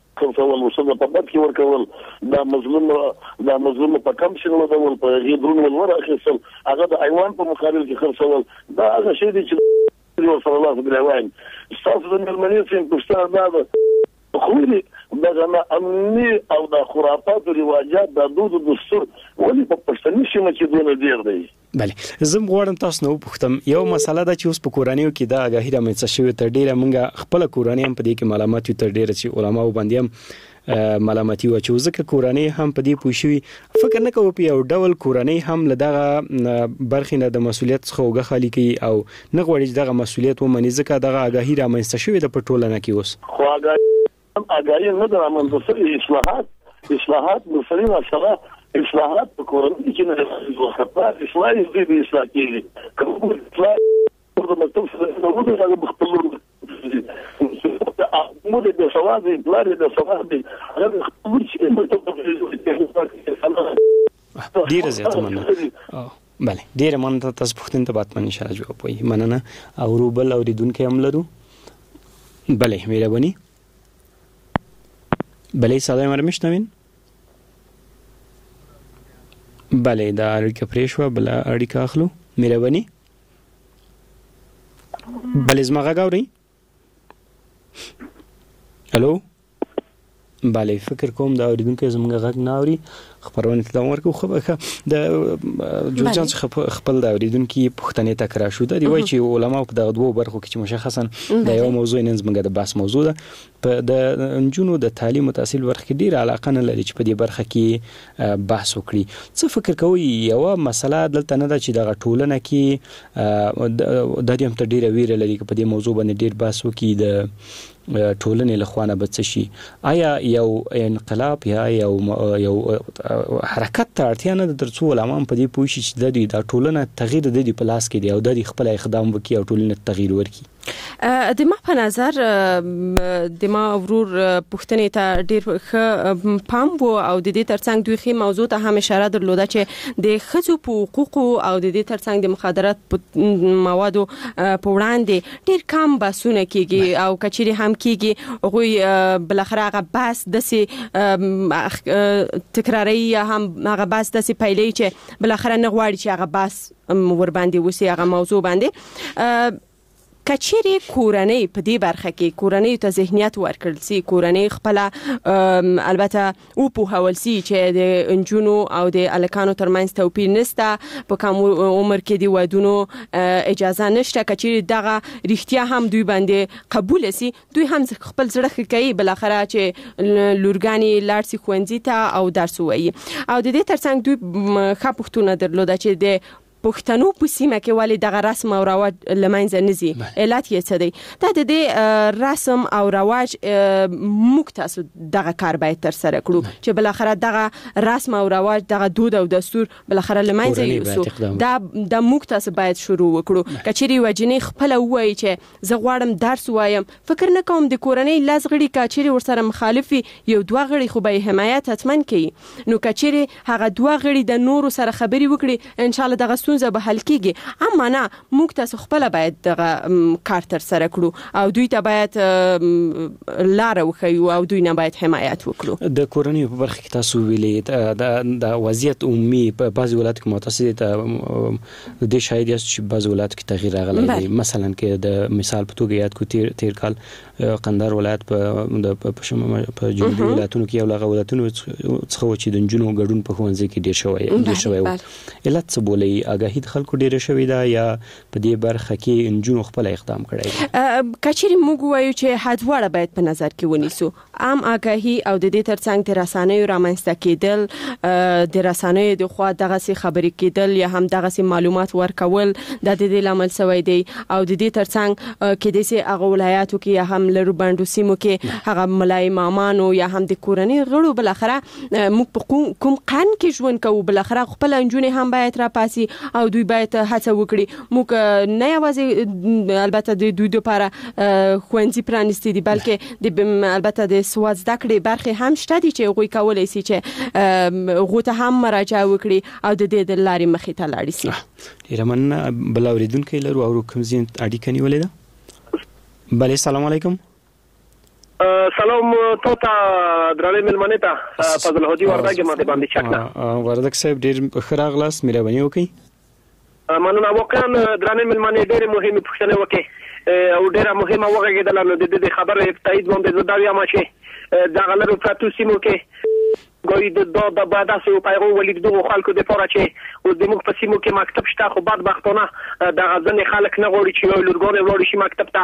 کول وسنه په بد کې ورکول، دا مظلوم دا مظلوم په کم شنو ډول په غیدرون ولور اخیستل، هغه د ایوان په مقابل کې خرڅول، دا هغه شی دی چې صلی الله علیه و آله تاسو د ملمنې سیم پښتنه دا خو دې دا امني او د خرافات او رواجات د دود دستور ولې په پښتني سیمه کې دونه ډیر دی. بله زم غواړم تاسو نو پوښتم یو مسله ده چې اوس په کورانیو کې دا غاهی رامنځته شوی تر ډیره مونږه خپل کورانی هم په دې کې معلومات تر ډیره چې علما باندې هم معلوماتي و چې ځکه کورانی هم په دې پوښوي فکر نه کوي په یو ډول کورانی هم لدغه برخې نه د مسولیت څخه وګه خالی کوي او نه غواړي دغه مسولیت ومني ځکه دغه غاهی رامنځته شوی د پټولنه کې اوس خو غاهی نه د رامنځته شوی اصلاحات اصلاحات مسلمان سره اصلاحات په کورنۍ کې نه وخت اصلاحي دې اصلاح کېږي کوم اصلاح د مکتب سره نو د خپل مو د سواد د بلار د سواد هغه خپل شي ډیره زیاته مننه بله ډیره مننه تاسو پوښتنه ته بات مننه انشاءالله جواب وي مننه او روبل اوریدونکو هم لرو بله مهرباني بله سلام مرمشتوین بله دا اړیکه پریښوه بله اړیکه اخلو مهرباني بله زما غږ اورئ الو بله فکر کوم دا اوریدونکو زموږ غږ نه اوري خبرونه ته ورکو خو د جوړجان څخه خپل د اوریدونکو پوښتنې تکرار شو د دی وای چې علما په دغه دوه برخو کې مشخصا د یو موضوع نن زموږ د بحث موضوع ده په د انجونو د تعلیم او تحصیل ورخ کې ډیر علاقه نه لري چې په دې برخه کې بحث وکړي څه فکر کوي یو مسله دلته نه ده چې دغه ټولنه کې د دې هم ته ډیره ویره لري په دې موضوع باندې ډیر بحث وکړي د ټولنې له خوانه بڅ شي آیا یو انقلاب یا یو یو حرکت ته اړتیا نه د ترڅو علما په دې پوه شي چې د دې د ټولنه تغییر د دې په لاس کې دی او د دې خپل اقدام وکړي او ټولنه تغییر ورکړي د ما په نظر د ما ورور پوښتنې ته ډیر ښه پام وو او د دې ترڅنګ دوی خې موضوع ته هم اشاره درلوده چې د ښځو په حقوقو او د دې ترڅنګ د مخدرات موادو په وړاندې ډیر کم بحثونه کیږي او کچېري هم کیږي هغه بل اخر هغه بحث د سي تکراری هم هغه بحث د سي پیلې چې بل اخر نه غواړي چې هغه بحث ور باندې وسی هغه موضوع باندې کچېری کورنۍ په دې برخه کې کورنۍ ته ذهنیت ورکړل سي کورنۍ خپل البته او په حواله سي چې د انجونو او د الکانو ترمنځ توپیر نشته په کوم عمر کې دی ودونو اجازه نشته کچېری دغه رښتیا هم دوی باندې قبول سي دوی هم خپل زړه کوي بل اخره چې لورګانی لارسي خوندې ته او درس وایي او د دې ترڅنګ دوی خپختونه درلوده چې د پښتنو په سیمه کې ولې دغه رسم او رواج لمنځه نزي علت یې څه دی دا د دې رسم او رواج موږ تاسو دغه کار باید تر سره کړو چې بل اخر دغه رسم او رواج دغه دود او دستور بل اخر لمنځه یوسو دا د موږ تاسو باید شروع وکړو کچېری وجنې خپل وایي چې زه غواړم درس وایم فکر نه کوم د کورنۍ لازغړي کچېری ورسره مخالفي یو دوه غړي خو به حمایت حتمن کوي نو کچېری هغه دوه غړي د نورو سره خبري وکړي ان شاء الله دغه ستونزه به حل کیږي اما نه موږ تاسو خپل باید دغه کار تر سره کړو او دوی ته باید لار وخیو او دوی نه باید حمایت وکړو د کورنۍ په برخه کې تاسو ویلې د وضعیت عمومي په بعضي ولایتو کې متوسط ته د شاید چې بعضي ولایتو کې تغییر راغلی دی مثلا کې د مثال په توګه یاد کو تیر تیر کال قندهار ولایت په په جنوبي ولایتونو کې یو لغه ولایتونو څخه چې د جنونو ګډون په خوانځي کې ډیر شوی ډیر شوی علت څه بولې اګه خلکو ډیره شوې ده یا په دې برخه کې انجونو خپل اقدام کړی کچېری موږ وایو چې حدوړه باید په نظر کې ونیسو عام آگاهی او د دې ترڅنګ د رسنیو رامنځته کېدل د رسنیو د خوا دغه سي خبرې کېدل یا هم دغه سي معلومات ورکول د دې لامل سوی دی او د دې ترڅنګ کې د سي هغه ولایاتو کې یا هم لرو باندې سیمو کې هغه ملای مامانو یا هم د کورنۍ غړو بل اخره موږ په کوم قان کې ژوند کوو بل اخره خپل انجونې هم باید را پاسي او دوی باید هڅه وکړي موږ نه یوازې البته د دوی لپاره خوندې پرانستي دي بلکې د البته د سواد زده کړې برخه هم شته دي چې غوي کولای شي چې غوته هم مراجعه وکړي او د دې د لارې مخې ته لاړ شي ډیر مننه بل اوریدونکو لرو او کوم زین اړیکه نیولې ده بله السلام علیکم سلام تو ته درنې ملمنه ته فضل هودي وردګ ماته باندې چاکنا وردګ صاحب ډیر خراغلاس مهرباني وکړئ مننه واقعا درنې ملمنه ډېر مهمه پوښتنه وکړه او ډېر مهمه وغږېدل نو د دې خبره تایید باندې زه دا وایم چې دا غلره پاتو سیمو کې ګوي د د بعداسه پیغام ولید دغه خلکو د پاره چې او د موږ په سیمو کې مکتب شته خو بعد بختونه د غزن خلک نه غوړي چې یو لورګور وړي شي مکتب ته.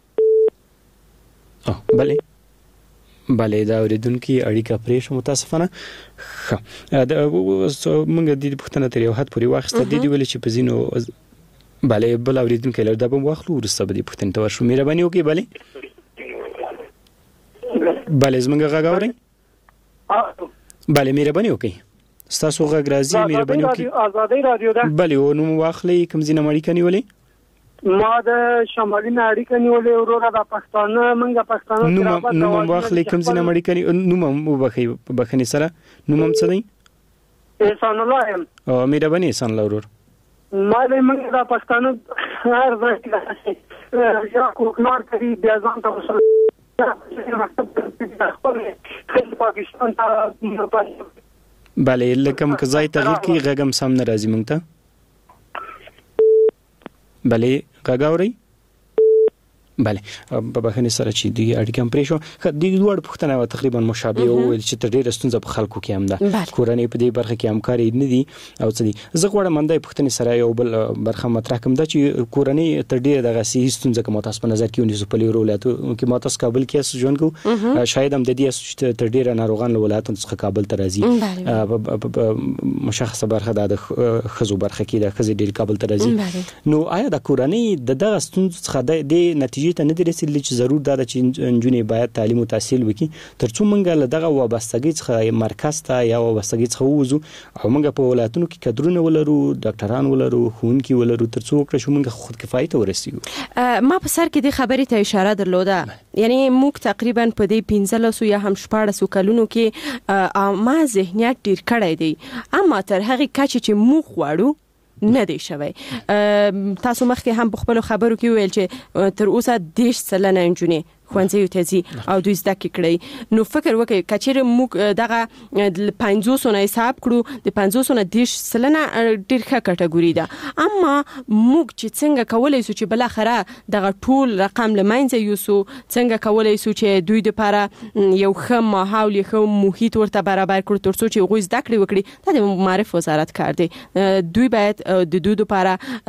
اه بله بله دا اوریدونکو اړیکه پرې شو متاسفانه. د موږ د دې پښتنه تر یو حد پورې واخسته د دې ویل چې په زینو بله بل اوریدونکو لر د بم واخلو ورسته به د پښتنه تور شو مهرباني وکړئ. بله بله زمونږ غږ اورئ؟ بله مهرباني وکړئ ستاسو غږ راځي مهرباني وکړئ. آزادۍ رادیو ده. بله او نوم واخلئ کوم ځای نه اړیکه نیولې؟ ما د شمالي نه اړیکه نیولې وروره د پښتانه منګه پښتانه نوم واخلئ کوم ځای نه اړیکه نوم وبخئ بخښنې سره نوم هم څه دی؟ احسان الله یم. او مهرباني احسان الله ورور. ما د منګه د پښتانه هر ځای کې یا کوکنار کوي بیا ځان ته وصل پاکستان ته بله لکه مکه ځای تغییر کی غږم سم نه راځي مونږ ته. بله غږ اورئ؟ بله په بخښنې سره چې دوی اړیکه هم پرې شو. ښه د دواړو پوښتنه تقریبا مشابه وویل چې تر ډېره ستونزه په خلکو کې هم ده کورنۍ په دې برخه کې همکاري نه دي او څه دي. زه غواړم همدې پوښتنې سره یو بل برخه مطرح کړم دا چې کورنۍ تر ډېره دغه صحي ستونزه کوم تاسو په نظر کې ونیسو په لیرو ولایتو کې ما تاسو کابل کې ژوند کو شاید هم د دې تر ډېره ناروغان له ولایتو څخه کابل ته راځي مشخصه برخه د خزو برخه کې د خزې ډېر کابل ته راځي. نو آیا د کورنۍ د دغه ستونزو څخه د نتیجې ته نه رسیدلی چې ضرور دا چې نجونې باید تعلیم او تحصیل وکړي ترڅو موږ له دغه وابستګۍ څخه مرکز ته یا وابستګۍ څخه ووځو او موږ په ولایتونو کې کډرونه ولرو ډاکټران ولرو ښوونکي ولرو ترڅو وکړو چې موږ خود کفایت ورسیږو. ما په سر کې د خبرې ته اشاره درلوده یعنی موږ تقریبا په دې پنځلس یا هم شپاړس کلونو کې ما ذهنیت ډیر کړی دی اما تر هغه کچې چې موږ غواړو نه دی شوی. تاسو مخکې هم په خپل خبرو کې ویل چې تر اوسه دیش سلنه نجونې خوانځي ته زی او دوی زده کړي. نو فکر وکړئ کچېر موږ دغه پنځوس نه حساب کړو د پنځوس نه دیش سلنه ډیر ښه کټګوري ده اما موږ چې څنګه کولای شو چې بل اخره دغه ټول رقم لمنځه یوسو څنګه کولای شو چې دوی د لپاره یو ښه ماحول یو محیط ورته برابر کړو ترڅو چې غوښ زده کړي وکړي دا د معرف وزارت کار دی. دوی باید د دوی لپاره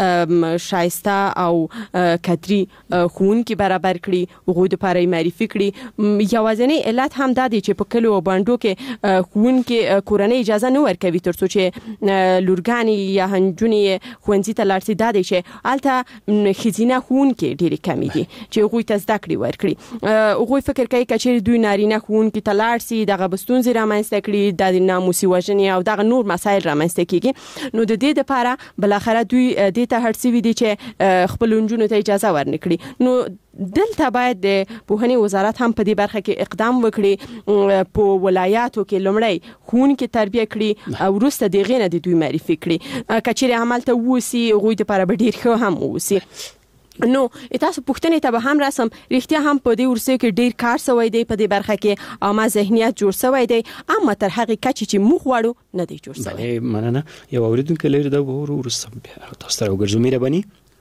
شایسته او کدري خون کې برابر کړي غوښ د لپاره معرفي کړي. یوازینی علت هم دا دی چې په کلو باندې کې خون کې کورنۍ اجازه نه ورکوي ترڅو چې لورګانی یا هنجونی خوندې ته لاړ شي دا دی چې الته خزینه خون کې ډېر کم دي چې غوي ته زده کړي ورکړي. غوي فکر کوي چې دوی نارینه خون کې تلاړ شي دغه بستونځ رامنځته کړي د ناموسي وژنې او دغه نور مسایل رامنځته کیږي. نو د دې لپاره بل اخره دوی د ته هرڅوي دي چې خپل لونجونو ته اجازه ورنکړي. نو دلته باید د پوهنې وزارت هم په دې برخه کې اقدام وکړي په ولایاتو کې لومړی خون کې تربیه کړي او وروسته د غینه د دوی معرفي کړي کچېره عمل ته ووسی غوي د لپاره ډیر ښه هم ووسی. نو تاسو پوښتنې ته به هم راسم رښتیا هم په دې ورسې کې ډیر کار شوی دی په دې برخه کې اما ذهنیت جوړ شوی دی اما تر هغه کچې چې موږ غواړو نه دی جوړ شوی. بله مننه یو اوریدونکو لري دا ورسته تاسو ته وګرځو مهرباني.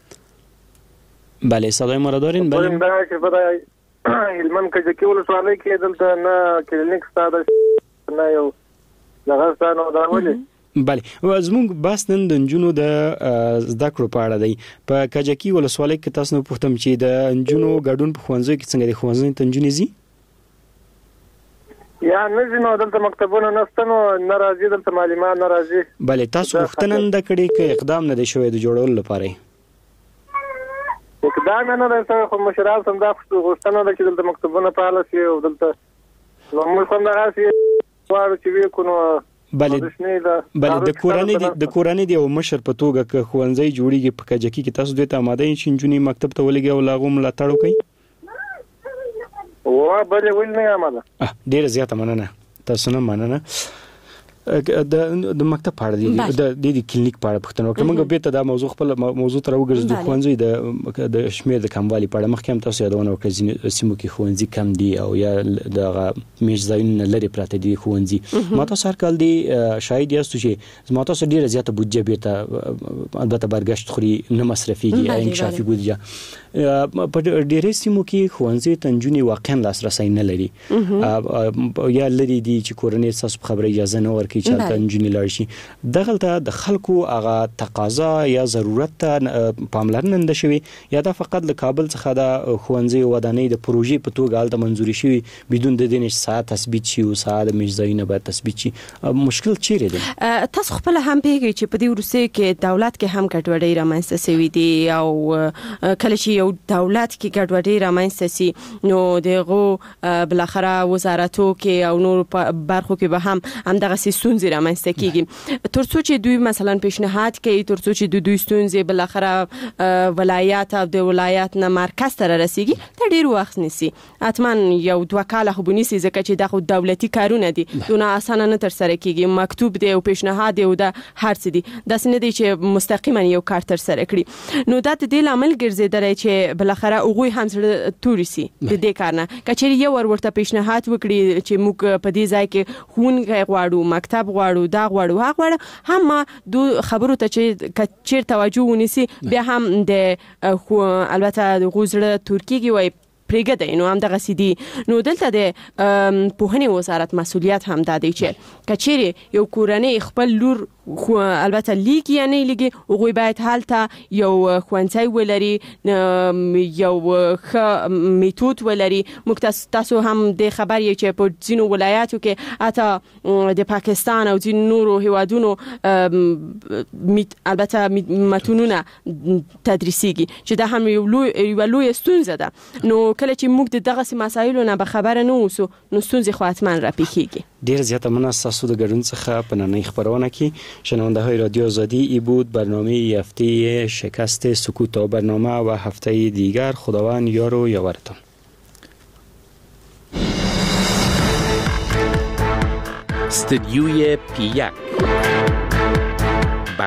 بله صدای ما را دارین؟ بله دا چې په هلمند کې چې ولسوالۍ کې دلته نه کلینیک ستاده نه یو دغه ستانو دا ولې بله زموږ بس نن د نجونو د زده کړو په اړه دی. په کجکی ولسوالۍ کې تاسو نه پوښتم چې د نجونو ګډون په ښوونځیو کې څنګه د ښوونځي ته نجونې ځي یا نه ځي نو دلته مکتبونه نشته نو ناراضي دلته معلمان ناراضي. بله تاسو غوښتنه نه کړې کې اقدام نه دی شوی د جوړولو لپاره اقدام نه راځي خو مشران سم دا غوښتنه ده چې دلته مکتبونه فعال شي او دلته موږ هم راځي وایو چې وکړو. بله بله د کورنۍ د کورنۍ دی او مشر په توګه ک خوانځي جوړیږي په کجکی کې تاسو دوی ته آماده یې چې نجونې مکتب ته ولګي او لاغو ملاتړ وکړي. وا بله ول نه آماده. ډیره زیاته مننه تاسو نه مننه. د د مکتب په اړه د د کلینیک په اړه پوښتنه وکړم. موږ به ته دا موضوع خپل موضوع تر وګرځو د خوانځي د د شمیر د کموالي په اړه مخکې هم تاسو یادونه وکړه سیمو کې خوانځي کم دي او یا د میزاین لري پراته دي خوانځي. ما تاسو هر کال دي شاید یاستو چې ما تاسو ډیره زیاته بودجه بیرته البته برګشت خوري نه مصرفيږي انکشافي بودجه په ډیره سیمو کې خوانځي تنجونی واقعا لاسرسي نه لري یا لري دي چې کورنۍ تاسو خبره اجازه نه ورکړي چې تنجونی لار شي. دغلته د خلکو هغه تقاضا یا ضرورت ته پاملرنه نه شوي یا دا فقط له کابل څخه د خوانځي ودانۍ د پروژې په توګه الته منځوري شوي بدون د دې ساعت تثبیت شي او ساعت مجزاینه باید تثبیت شي. مشکل چیرې دی؟ تاسو خپل هم پیږي چې په دې ورسې کې دولت کې هم ګډوډي رامنځته شوې دي او کله چې یو دولت کې ګډوډي رامنځته شي نو دغه بل اخره وزارتو کې او نور برخو کې به هم هم دغه ستونزې رامنځته کیږي ترڅو چې دوی مثلا پیشنهاد کوي ترڅو چې دوی دوی ستونزې بل اخره ولایت او د ولایت نه مرکز ته رسیږي ته ډیر وخت نیسي. اتمن یو دوه کاله خو بنيسي ځکه چې دغه دولتي کارونه دي دونه اسانه نه تر سره کیږي. مکتوب دی او پیشنهاد دی او د هر څه دي داس نه دی چې مستقیما یو کار تر سره کړي. نو دا د دې لامل ګرځیدل چې بل اخره هغه هم سره تورسي د دې کارنه کچېری یو ورته پیشنهاد وکړي چې موږ په دې ځای کې خون غواړو مکتب غواړو دا غواړو هغه غواړو هم دو خبرو ته چې چیر توجه ونیسي بیا هم د البته د غوزړه ترکیه وای پرېګد نو هم دغه سیدي. نو دلته د پوهنې وزارت مسولیت هم د دې چې کچېری یو کورنۍ خپل لور خو البته لیګ یا نه لیګ او باید حالته یو خوانځي ولري یو ښه میتود ولري. مکتاس تاسو هم د خبر یې چې په ځینو ولایاتو کې اته د پاکستان او ځینو نورو هیوادونو البته متونونه تدریسيږي چې دا هم یو لوی لوی ستونزه ده. نو کله چې موږ دغه سي مسایلو نه به خبره نه اوسو نو ستونزې خو حتما راپیږي. ډیر زیاته مناسبه د ګډون څخه په نننۍ خبرونه کې شنونده های رادیو آزادی ای بود برنامه هفته شکست سکوت و برنامه و هفته دیگر خداوند یار و یاورتان. استدیوی پی یک